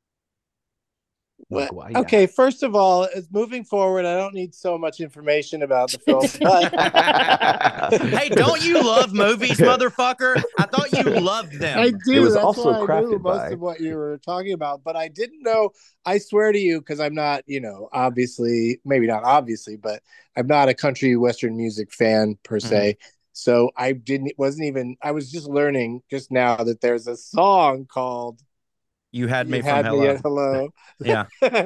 Well, Maguire. okay, first of all, as moving forward, I don't need so much information about the film. But Hey, don't you love movies, motherfucker? I thought you loved them. I do. It was That's also why I knew crafted most by- of what you were talking about, but I didn't know. I swear to you, because I'm not, you know, obviously, maybe not obviously, but I'm not a country western music fan per se. So I didn't, wasn't even. I was just learning just now that there's a song called You Had Me "You From Had Hello. Me at Hello." Yeah.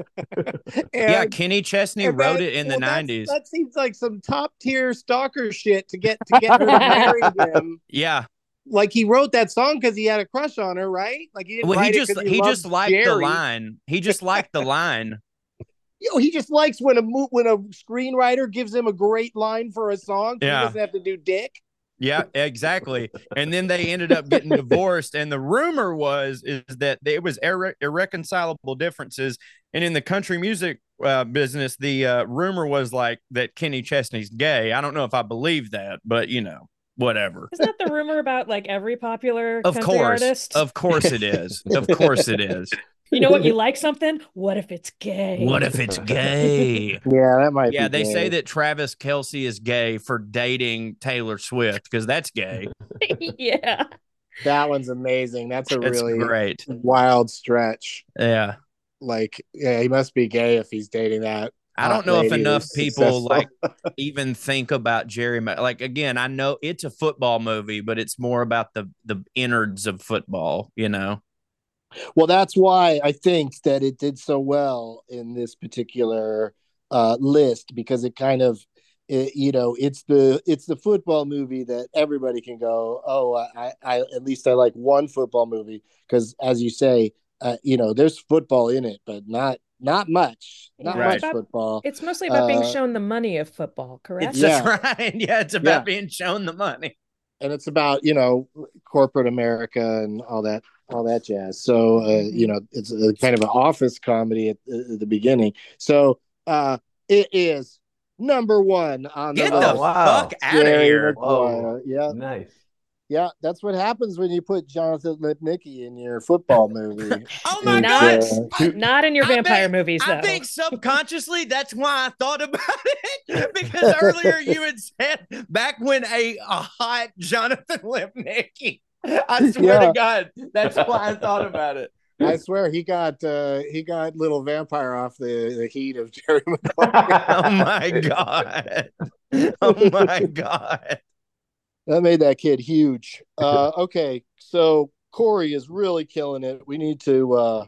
Yeah, Kenny Chesney and wrote that- it in well, the that's- nineties. That seems like some top tier stalker shit to get to get her to marry him. Yeah. Like he wrote that song because he had a crush on her, right? Like he didn't Well, he write it just 'cause he, loved just liked the Jerry. line. He just liked the line. You know, he just likes when a mo- when a screenwriter gives him a great line for a song. So Yeah. He doesn't have to do dick. Yeah, exactly. And then they ended up getting divorced. And the rumor was is that it was irre- irreconcilable differences. And in the country music uh, business, the uh, rumor was like that Kenny Chesney's gay. I don't know if I believe that, but you know, whatever. Isn't that the rumor about like every popular Of country course, artist? of course it is. Of course it is. You know what? You like something? What if it's gay? What if it's gay? Yeah, that might. Yeah, be they gay. say that Travis Kelce is gay for dating Taylor Swift because that's gay. Yeah. that one's amazing. That's a It's really great. wild stretch. Yeah. Like, yeah, he must be gay if he's dating that. I don't hot know if lady enough who's people successful. like even think about Jerry. Ma- Like again, I know it's a football movie, but it's more about the the innards of football. You know. Well, that's why I think that it did so well in this particular uh, list because it kind of, it, you know, it's the it's the football movie that everybody can go, oh, I, I at least I like one football movie because, as you say, uh, you know, there's football in it, but not not much, not Yeah, much it's about- football. It's mostly about being Uh, shown the money of football, correct? It's Yeah. That's right. Yeah, it's about Yeah. being shown the money. And it's about, you know, corporate America and all that all that jazz. So uh, Mhm. you know, it's a kind of an office comedy at, at the beginning. So uh it is number one on Get the the list. wow. fuck out of Jerry here. Maguire. Yeah, Nice. yeah, that's what happens when you put Jonathan Lipnicki in your football movie. Oh my It's, god. uh, Not in your I vampire bet- movies, though. I think subconsciously that's why I thought about it because earlier you had said back when a, a hot Jonathan Lipnicki. I swear Yeah. to God, that's why I thought about it. I swear he got uh he got little vampire off the, the heat of Jerry Maguire. Oh my god. Oh my god. That made that kid huge. Uh, okay, so Corey is really killing it. We need to uh,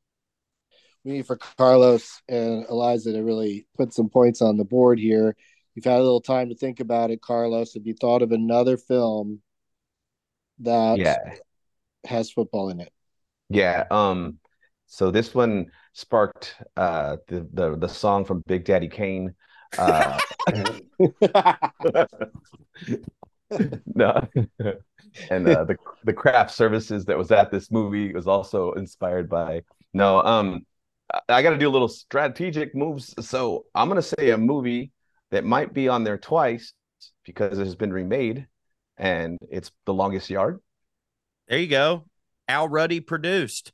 we need for Carlos and Eliza to really put some points on the board here. You've had a little time to think about it, Carlos. Have you thought of another film that Yeah. has football in it? Yeah. Um, so this one sparked uh the the, the song from Big Daddy Kane. Uh no. And uh, the the craft services that was at this movie was also inspired by no um I, I got to do a little strategic moves, so I'm gonna say a movie that might be on there twice because it has been remade, and it's The Longest Yard. There you go. Al Ruddy produced.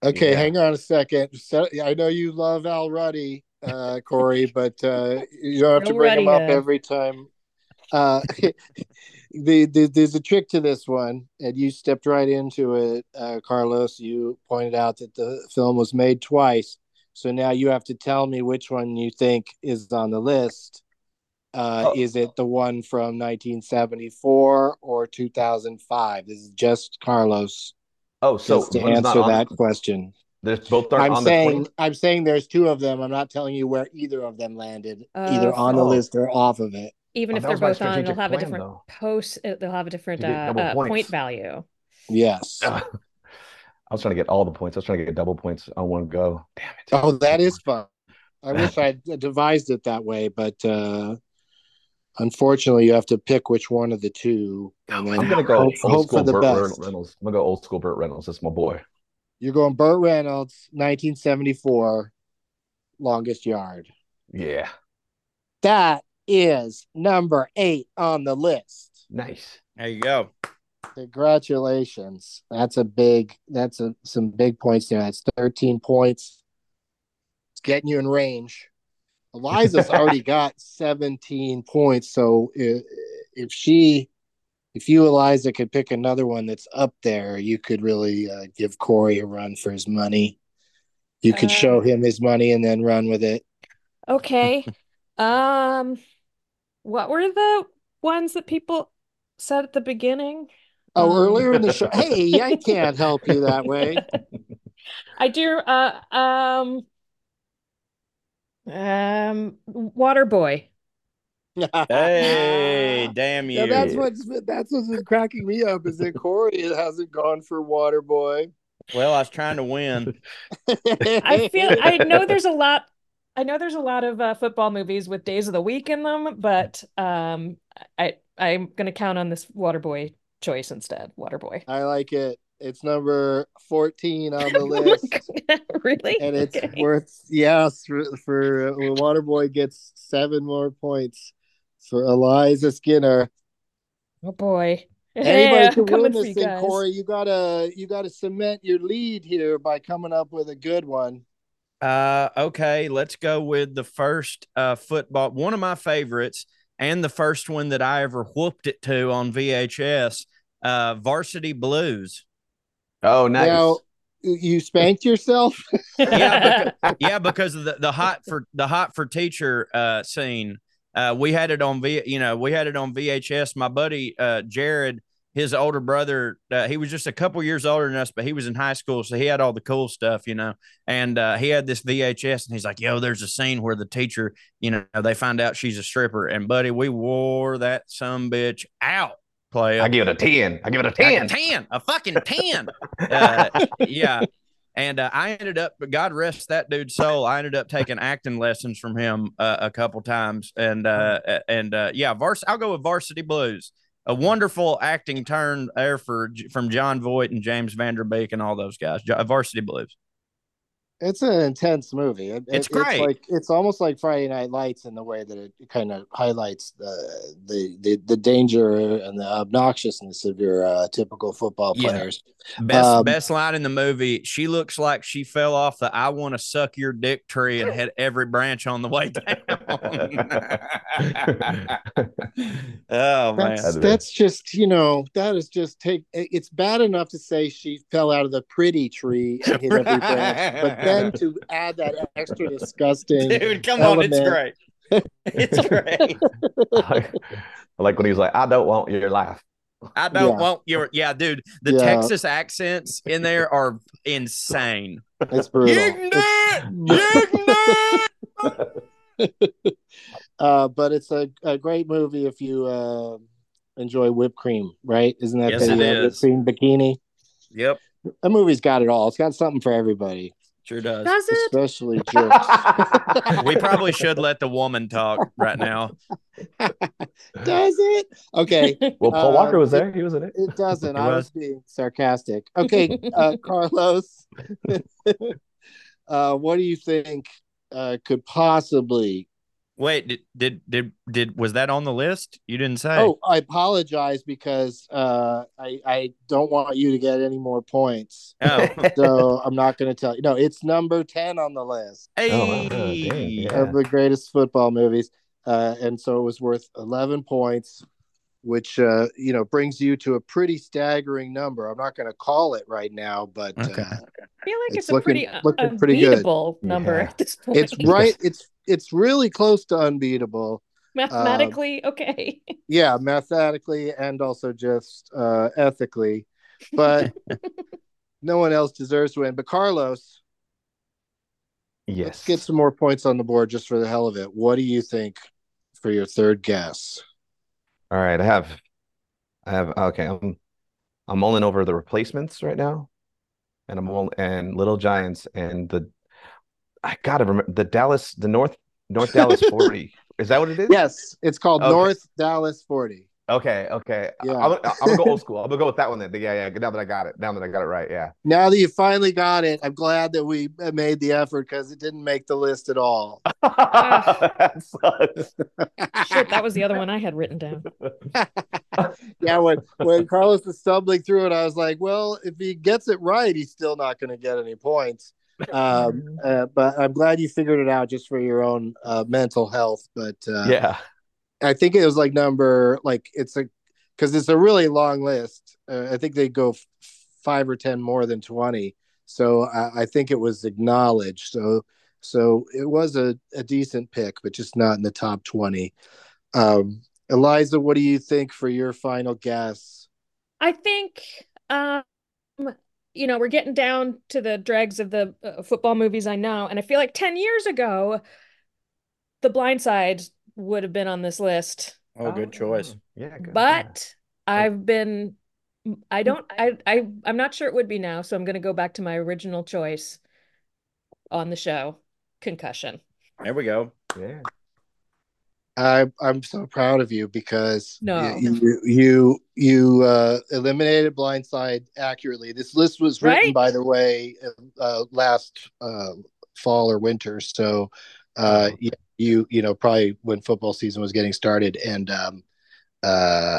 Okay, Yeah. hang on a second. So, I know you love Al Ruddy, uh, Corey, but uh, you don't have to Real bring him up Ruddy, uh, every time. Uh, the, the there's a trick to this one, and you stepped right into it, uh, Carlos. You pointed out that the film was made twice, so now you have to tell me which one you think is on the list. Uh, Oh. Is it the one from nineteen seventy-four or two thousand five? This is just Carlos. Oh, so Just to one is not answer on- that question. There's both aren't I'm on the saying twenty. I'm saying there's two of them. I'm not telling you where either of them landed, Uh, either on the oh. list or off of it. Even Oh, if that they're was my both on, they'll strategic have a plan, different though. post. uh, They'll have a different To get uh, double uh, point points. value. Yes. I was trying to get all the points. I was trying to get double points on one go. Damn it. Oh, that is fun. I wish I'd devised it that way, but uh, unfortunately, you have to pick which one of the two. And then I'm gonna go hope, old hope school for the Burt best. Reynolds. I'm gonna go old school Burt Reynolds. That's my boy. You're going Burt Reynolds, nineteen seventy-four, Longest Yard. Yeah. That is number eight on the list. Nice. There you go. Congratulations. That's a big, that's a, some big points there. That's thirteen points. It's getting you in range. Eliza's already got seventeen points. So if, if she, if you, Eliza, could pick another one that's up there, you could really uh, give Corey a run for his money. You could Uh, show him his money and then run with it. Okay. Um, what were the ones that people said at the beginning? Oh, Um, earlier in the show. Hey, I can't help you that way. I do. Uh, um, um, Waterboy. Hey, damn you. Yeah, that's what's that's what's been cracking me up is that Corey hasn't gone for Waterboy. Well, I was trying to win. I feel I know there's a lot. I know there's a lot of uh, football movies with days of the week in them, but um, I I'm gonna count on this Waterboy choice instead. Waterboy. I like it. It's number fourteen on the list. Really? And it's Okay. worth, yes, for, for uh, Waterboy gets seven more points for Eliza Skinner. Oh boy. Anybody Yeah, can coming win for this you thing, guys. Corey. You gotta you gotta cement your lead here by coming up with a good one. Uh, okay, let's go with the first uh, football. One of my favorites, and the first one that I ever whooped it to on V H S, uh, Varsity Blues. Oh, nice. Now, you spanked yourself? Yeah, because, yeah, because of the, the hot for the hot for teacher uh, scene. Uh, we had it on V, you know, we had it on V H S. My buddy uh, Jared, his older brother, uh, he was just a couple years older than us, but he was in high school, so he had all the cool stuff, you know. And uh, he had this V H S, and he's like, "Yo, there's a scene where the teacher, you know, they find out she's a stripper." And buddy, we wore that sumbitch out. Play. I give it a ten. I give it a Like ten. a ten, a fucking ten. uh, yeah. And uh, I ended up, God rest that dude's soul, I ended up taking acting lessons from him uh, a couple times. And, uh, and uh, yeah, vars- I'll go with Varsity Blues. A wonderful acting turn there for, from John Voight and James Vanderbeek and all those guys. Varsity Blues. It's an intense movie. It, It's it- great. It's like it's almost like Friday Night Lights in the way that it kind of highlights the the the, the danger and the obnoxiousness of your uh, typical football Yeah. players. Best Um, best line in the movie. She looks like she fell off the "I want to suck your dick" tree and had every branch on the way down. Oh man, That's, that's just, you know, that is just take. It's bad enough to say she fell out of the pretty tree and hit every branch, but then to add that extra disgusting. dude, come on, it's element. great. It's great. I like when he's like, I don't want your life. I don't Yeah. want your yeah, dude. The Yeah. Texas accents in there are insane. It's brutal. Ignite! Ignite! Uh, but it's a, a great movie if you uh, enjoy whipped cream, right? Isn't that Yes, the it uh, whipped is. cream bikini? Yep, That movie's got it all. It's got something for everybody, sure does. Does it? especially jerks. We probably should let the woman talk right now. Does it? Okay. Well, Paul Uh, Walker was it- there. He was in it. It doesn't. It I was was. being sarcastic. Okay, uh, Carlos, uh, what do you think uh, could possibly Wait, did, did did did was that on the list? You didn't say. Oh, I apologize because uh, I I don't want you to get any more points. Oh, so I'm not going to tell you. No, it's number ten on the list. Hey, Oh, wow. Oh, dang, yeah. of the greatest football movies, uh, and so it was worth eleven points, which uh, you know brings you to a pretty staggering number. I'm not going to call it right now, but Okay. uh, I feel like it's, It's a looking- pretty uh, looking pretty good. unbeatable number Yeah. at this point. it's right. It's it's really close to unbeatable. Mathematically, okay. Yeah, mathematically and also just uh, ethically, but no one else deserves to win. But Carlos, Yes. let's get some more points on the board just for the hell of it. What do you think for your third guess? All right, I have, I have. Okay, I'm, I'm mulling over the replacements right now, and I'm all and Little Giants and the. I gotta remember the Dallas, the North North Dallas forty. Is that what it is? Yes, it's called Okay. North Dallas forty. Okay, okay. Yeah. I'm, I'm gonna go old school. I'm gonna go with that one then. Yeah, yeah. Now that I got it, now that I got it right, yeah. Now that you finally got it, I'm glad that we made the effort because it didn't make the list at all. That sucks. Shit, that was the other one I had written down. Yeah, when when Carlos was stumbling through it, I was like, well, if he gets it right, he's still not going to get any points. Um, uh, but I'm glad you figured it out just for your own uh, mental health. But uh, Yeah. I think it was like number like it's a because it's a really long list. Uh, I think they go f- five or ten more than twenty. So I, I think it was acknowledged. So so it was a, a decent pick, but just not in the top twenty. Um, Eliza, what do you think for your final guess? I think, um, you know, we're getting down to the dregs of the uh, football movies I know, and I feel like ten years ago, The Blind Side would have been on this list. Oh, good choice. Yeah, good. But I've been, I don't, I, I, I'm not sure it would be now, so I'm going to go back to my original choice on the show, Concussion. There we go. Yeah. I I'm so proud of you because No. you you you uh, eliminated Blindside accurately. This list was written, Right? by the way, uh, last uh, fall or winter. So uh, Oh. you, you you know probably when football season was getting started, and um, uh,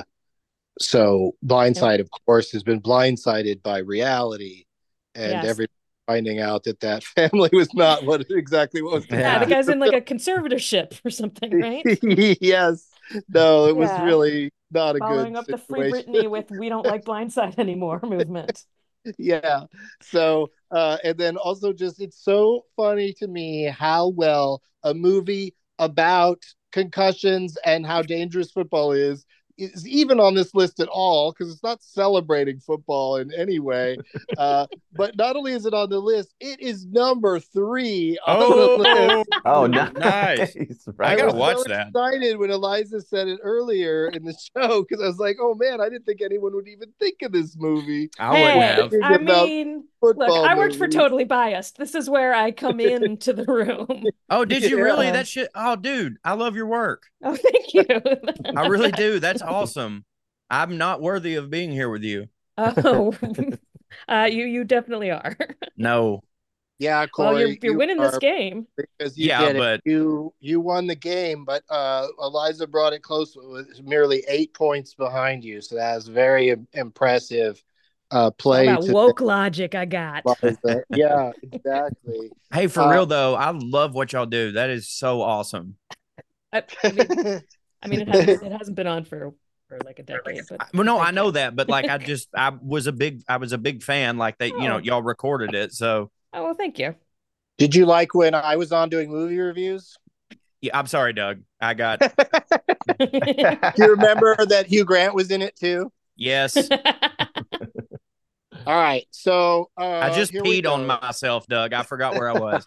so Blindside, of course, has been blindsided by reality, and Yes. every finding out that that family was not what exactly what was. Yeah, the guy's in like a conservatorship or something, right? Yes. No, it was Yeah. really not a Following good up the Free situation. Britney with "We don't like Blindside anymore" movement. Yeah. So, uh, and then also just it's so funny to me how well a movie about concussions and how dangerous football is is even on this list at all because it's not celebrating football in any way. Uh, but not only is it on the list, it is number three on the list. Oh, Oh, nice. nice. Right. I gotta was watch so that. excited when Eliza said it earlier in the show because I was like, "Oh man, I didn't think anyone would even think of this movie." I wouldn't Hey, have. I About mean, look, football I worked for movies. Totally Biased. This is where I come into the room. Oh, did you really? Yeah. That shit. Oh, dude, I love your work. Oh, thank you. I really do. That's awesome. I'm not worthy of being here with you. Oh, uh, you you definitely are. No. Yeah, Corey, Well, you're you're you winning this are- game. because you Yeah, did it. but- You you won the game, but uh, Eliza brought it close with merely eight points behind you. So that was very im- impressive uh, All play. that to woke logic I got. Eliza. Yeah, exactly. Hey, for Uh, real though, I love what y'all do. That is so awesome. I, I mean, I mean, it hasn't it hasn't been on for for like a decade, but I- Well, no, I thank know you. that, but like, I just, I was a big, I was a big fan. Like that, you know, Oh. y'all recorded it, so Oh well, thank you. Did you like when I was on doing movie reviews? yeah. I'm sorry, Doug. I got Do you remember that Hugh Grant was in it too? yes. All right, so uh, I just here we peed on go. myself, Doug. I forgot where I was.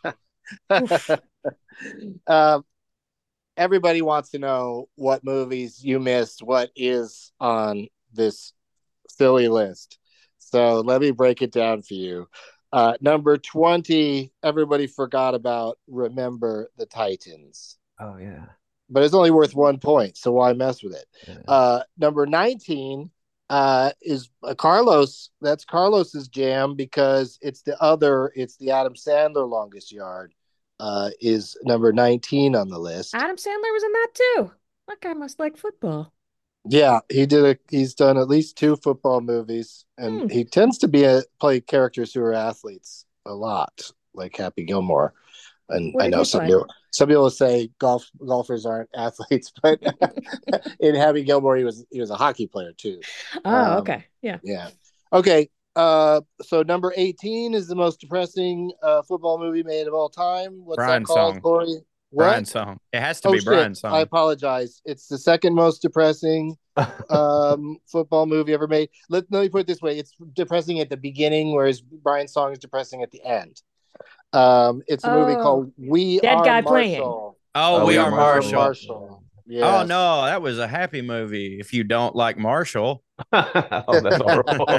um, everybody wants to know what movies you missed, what is on this silly list. So let me break it down for you. Uh, number twenty, everybody forgot about Remember the Titans, Oh, yeah. but it's only worth one point, so why mess with it? Yeah. Uh, number nineteen uh, is uh, Carlos. That's Carlos's jam because it's the other, it's the Adam Sandler Longest Yard. uh, is number nineteen on the list. Adam Sandler was in that too. That guy must like football. Yeah, he did. A, he's done at least two football movies, and Hmm. he tends to be a play characters who are athletes a lot, like Happy Gilmore. And What I did know he some play? people, some people say golf golfers aren't athletes, but in Happy Gilmore, he was he was a hockey player too. Oh, Um, okay. Yeah. Yeah. Okay. Uh, so number eighteen is the most depressing uh, football movie made of all time. What's Brian that called, Song. Corey? What? Brian Song. It has to Oh be shit! Brian Song. I apologize. It's the second most depressing um, football movie ever made. Let, let me put it this way: it's depressing at the beginning, whereas Brian Song is depressing at the end. Um, it's a movie Oh. called We Dead Are guy playing. Marshall. Oh, Oh, we We are Are Marshall. Marshall. Yes. Oh no, that was a happy movie. If you don't like Marshall, Oh, that's horrible.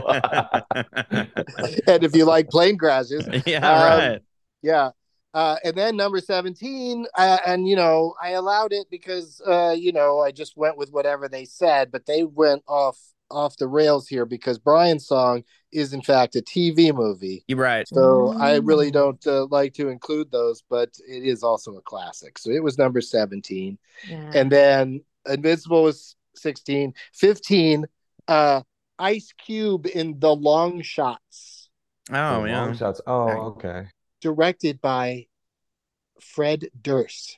And if you like plane crashes, yeah, Um, right. yeah. Uh, and then number seventeen, uh, and you know, I allowed it because uh, you know, I just went with whatever they said, but they went off off the rails here because Brian's Song is in fact a T V movie. You're right. So I really Mm. don't uh, like to include those, but it is also a classic. So it was number seventeen. Yeah. And then Invincible was sixteen. fifteen, uh, Ice Cube in The Long Shots, Oh Oh, yeah. long shots. Oh, okay. directed by Fred Durst.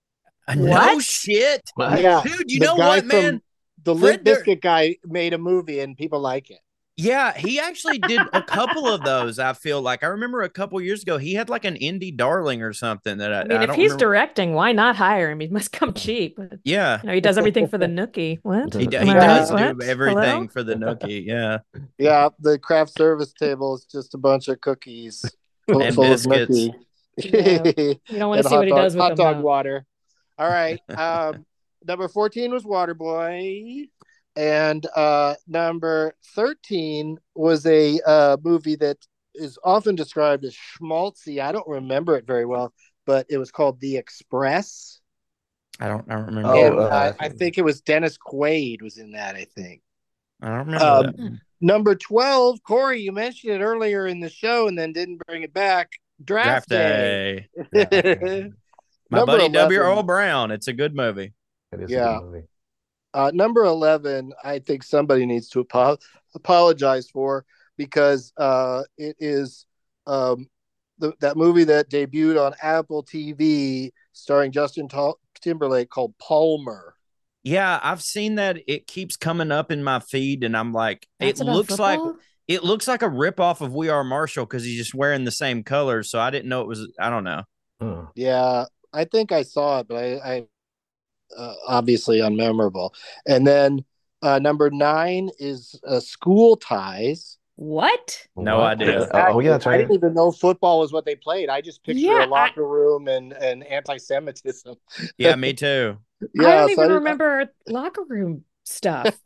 No What? shit. What? Yeah, Dude, you the know guy what, man? from the Fred Limp Durst- Bizkit guy made a movie and people like it. Yeah, he actually did a couple of those. I feel like I remember a couple years ago he had like an indie darling or something that I, I mean, I if don't he's remember. directing, why not hire him? He must come cheap. You Yeah, know, he does everything for the Nookie. What? he, do- Am he I does right? do What? everything Hello? for the Nookie. Yeah, Yeah, the craft service table is just a bunch of cookies full, And full biscuits. of Nookie. Yeah. You don't want And to see hot what he dog- does with hot them. dog though. water. All right. Um, number fourteen was Waterboy. And uh, number thirteen was a uh, movie that is often described as schmaltzy. I don't remember it very well, but it was called The Express. I don't. I don't remember. Oh, and uh, I, I think it was Dennis Quaid was in that, I think. I don't remember Um, that. Number twelve, Corey, you mentioned it earlier in the show and then didn't bring it back. Draft, Draft Day. Day. My Number buddy W. eleven. Earl Brown. It's a good movie. It is Yeah. a good movie. Uh, number eleven, I think somebody needs to apo- apologize for because uh, it is um, the, that movie that debuted on Apple T V starring Justin T- Timberlake called Palmer. Yeah, I've seen that. It keeps coming up in my feed, and I'm like, That's it about looks like football? it looks like a ripoff of We Are Marshall because he's just wearing the same colors. So I didn't know it was. I don't know. Hmm. Yeah, I think I saw it, but I, I uh, obviously unmemorable. And then uh, number nine is uh, School Ties. What? No What? idea. Oh, yeah, that's I right. didn't even know football was what they played. I just picture Yeah, a locker room and, and anti-Semitism. Yeah, me too. Yeah, I don't so even didn't- remember locker room stuff.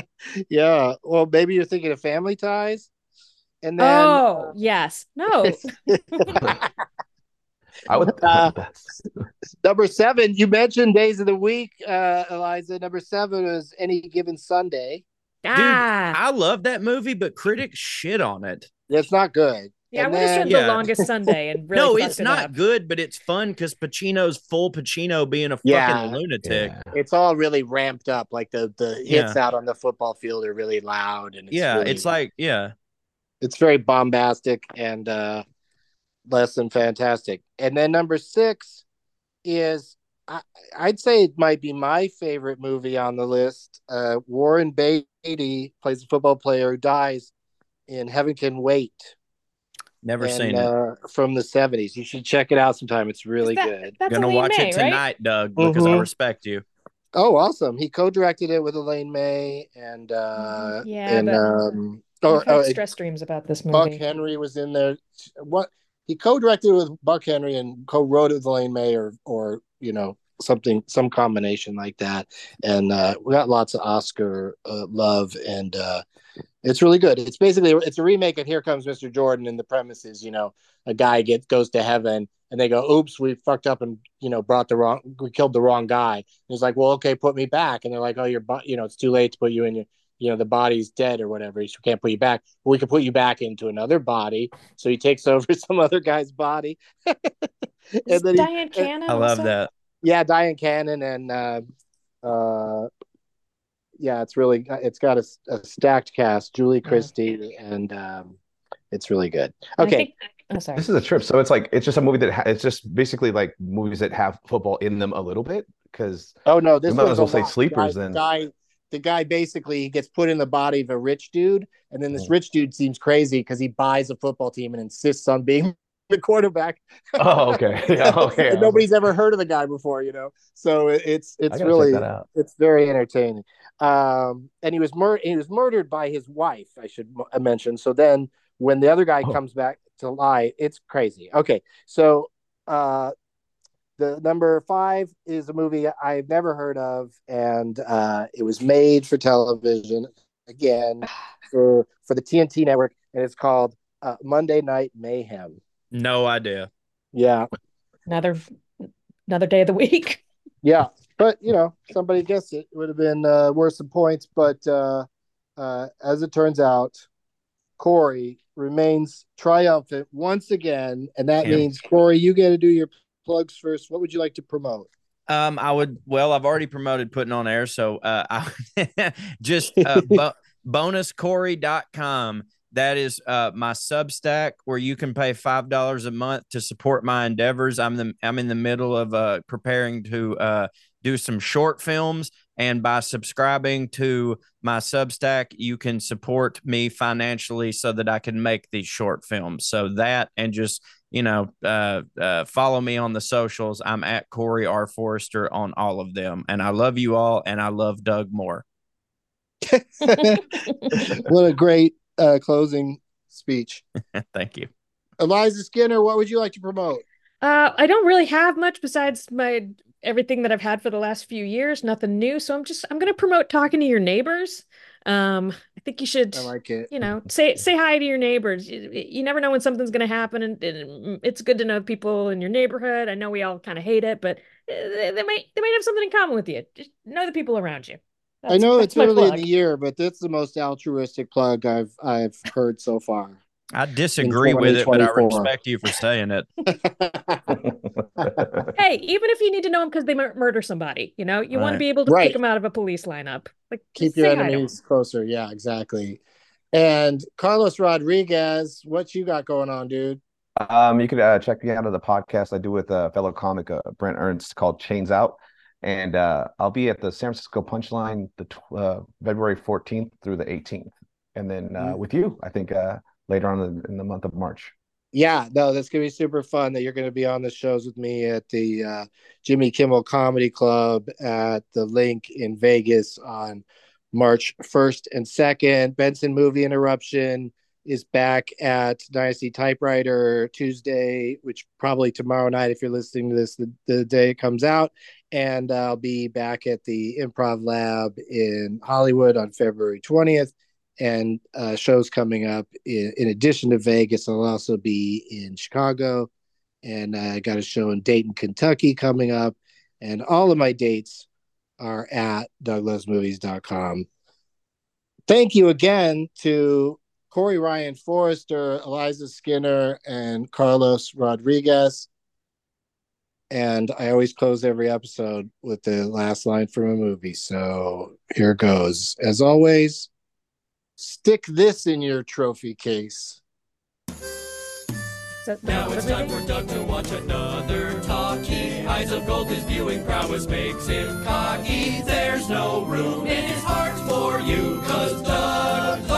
Yeah, well, maybe you're thinking of Family Ties, and then Oh, yes. No. I would. Uh, that's, number seven, you mentioned Days of the Week, uh, Eliza. Number seven is Any Given Sunday. Ah. I love that movie, but critics shit on it. It's not good. Yeah, I And would have then- said Yeah. The Longest Sunday and really no, fucked it's it not up. good, but it's fun because Pacino's full Pacino being a fucking Yeah. lunatic. yeah. It's all really ramped up. Like the the hits Yeah. out on the football field are really loud, and it's Yeah, really- it's like yeah. it's very bombastic and uh, less than fantastic. And then number six is I, I'd say it might be my favorite movie on the list. Uh, Warren Beatty plays a football player who dies in Heaven Can Wait. Never and, seen it. uh, from the seventies. You should check it out sometime. It's really Is that- good. That's Gonna Elaine watch May, it right? tonight, Doug, because I Mhm. respect you. Oh, awesome! He co-directed it with Elaine May and uh, Yeah, and but um, I've or, heard uh, stress dreams about this Buck movie. Henry was in there. What he co-directed with Buck Henry and co-wrote it with Elaine May, or or you know something, some combination like that. And uh, we got lots of Oscar uh, love, and uh, it's really good. It's basically it's a remake of Here Comes Mister Jordan, and the premise is you know a guy gets goes to heaven. And they go, oops, we fucked up and, you know, brought the wrong, we killed the wrong guy. And he's like, well, okay, put me back. And they're like, oh, you're, bu- you know, it's too late to put you in your, you know, the body's dead or whatever. So we can't put you back. But we can put you back into another body. So he takes over some other guy's body. and Is then he- Diane Cannon I love also? that. Yeah, Diane Cannon and uh, uh, yeah, it's really it's got a, a stacked cast. Julie Christie, and um, it's really good. I Okay, think- oh, sorry. This is a trip. So it's like it's just a movie that ha- it's just basically like movies that have football in them a little bit. Because oh no, this we might was as well a say lot. sleepers The guy, then. the guy, the guy basically gets put in the body of a rich dude, and then this Mm. rich dude seems crazy because he buys a football team and insists on being the quarterback. Oh, okay. Yeah, okay. And nobody's ever heard of the guy before, you know. So it- it's I it's gotta really check that out. it's very entertaining. Um, and he was mur- he was murdered by his wife, I should m- mention. So then when the other guy Oh. comes back to lie, it's crazy. Okay, so uh, the number five is a movie I've never heard of, and uh, it was made for television again for for the T N T network, and it's called uh, Monday Night Mayhem. No idea. Yeah, Another another day of the week. yeah, but you know, somebody guessed it. It would have been uh, worth some points, but uh, uh, as it turns out, Corey remains triumphant once again, and that Yeah. means Corey, you get to do your plugs first. What would you like to promote? Um, I would. Well, I've already promoted putting on air, so uh, I just uh, bo- bonus corey dot com. That is uh, my Substack, where you can pay five dollars a month to support my endeavors. I'm the I'm in the middle of uh, preparing to uh, do some short films, and by subscribing to my Substack, you can support me financially so that I can make these short films. So that, and just you know, uh, uh, follow me on the socials. I'm at Corey R. Forrester on all of them, and I love you all, and I love Doug Moore. What a great uh, closing speech. Thank you. Eliza Skinner, what would you like to promote? Uh, I don't really have much besides my everything that I've had for the last few years. Nothing new. So I'm just I'm gonna promote talking to your neighbors. Um, I think you should, I like it. you know, say say hi to your neighbors. You, you never know when something's gonna happen, and, and it's good to know people in your neighborhood. I know we all kind of hate it, but they, they might they might have something in common with you. Just know the people around you. I know that's it's my early in plug. the year, but that's the most altruistic plug I've I've heard so far. I disagree with it, but I twenty twenty-four. respect you for saying it. Hey, even if you need to know them because they mur- murder somebody, you know, you want to Right. be able to Right. pick them out of a police lineup. Like, Keep just your say hi to 'em. enemies closer. Yeah, exactly. And Carlos Rodriguez, what you got going on, dude? Um, you could uh, check me out on the podcast I do with a fellow comic, uh, Brent Ernst, called Chains Out, and uh, I'll be at the San Francisco Punchline the tw- uh, February fourteenth through the eighteenth, and then uh, with you, I think uh, later on in, in the month of March. Yeah, no, that's gonna be super fun that you're gonna be on the shows with me at the uh, Jimmy Kimmel Comedy Club at the Link in Vegas on March first and second. Benson Movie Interruption is back at Dynasty Typewriter Tuesday, which probably tomorrow night if you're listening to this the, the day it comes out. And I'll be back at the Improv Lab in Hollywood on February twentieth. And uh, shows coming up in, in addition to Vegas. I'll also be in Chicago, and I got a show in Dayton, Kentucky coming up. And all of my dates are at doug loves movies dot com. Thank you again to Corey Ryan Forrester, Eliza Skinner, and Carlos Rodriguez. And I always close every episode with the last line from a movie. So here goes. As always, stick this in your trophy case. So- Now it's time for Doug to watch another talkie. Eyes of gold, his viewing prowess makes him cocky. There's no room in his heart for you, 'cause Doug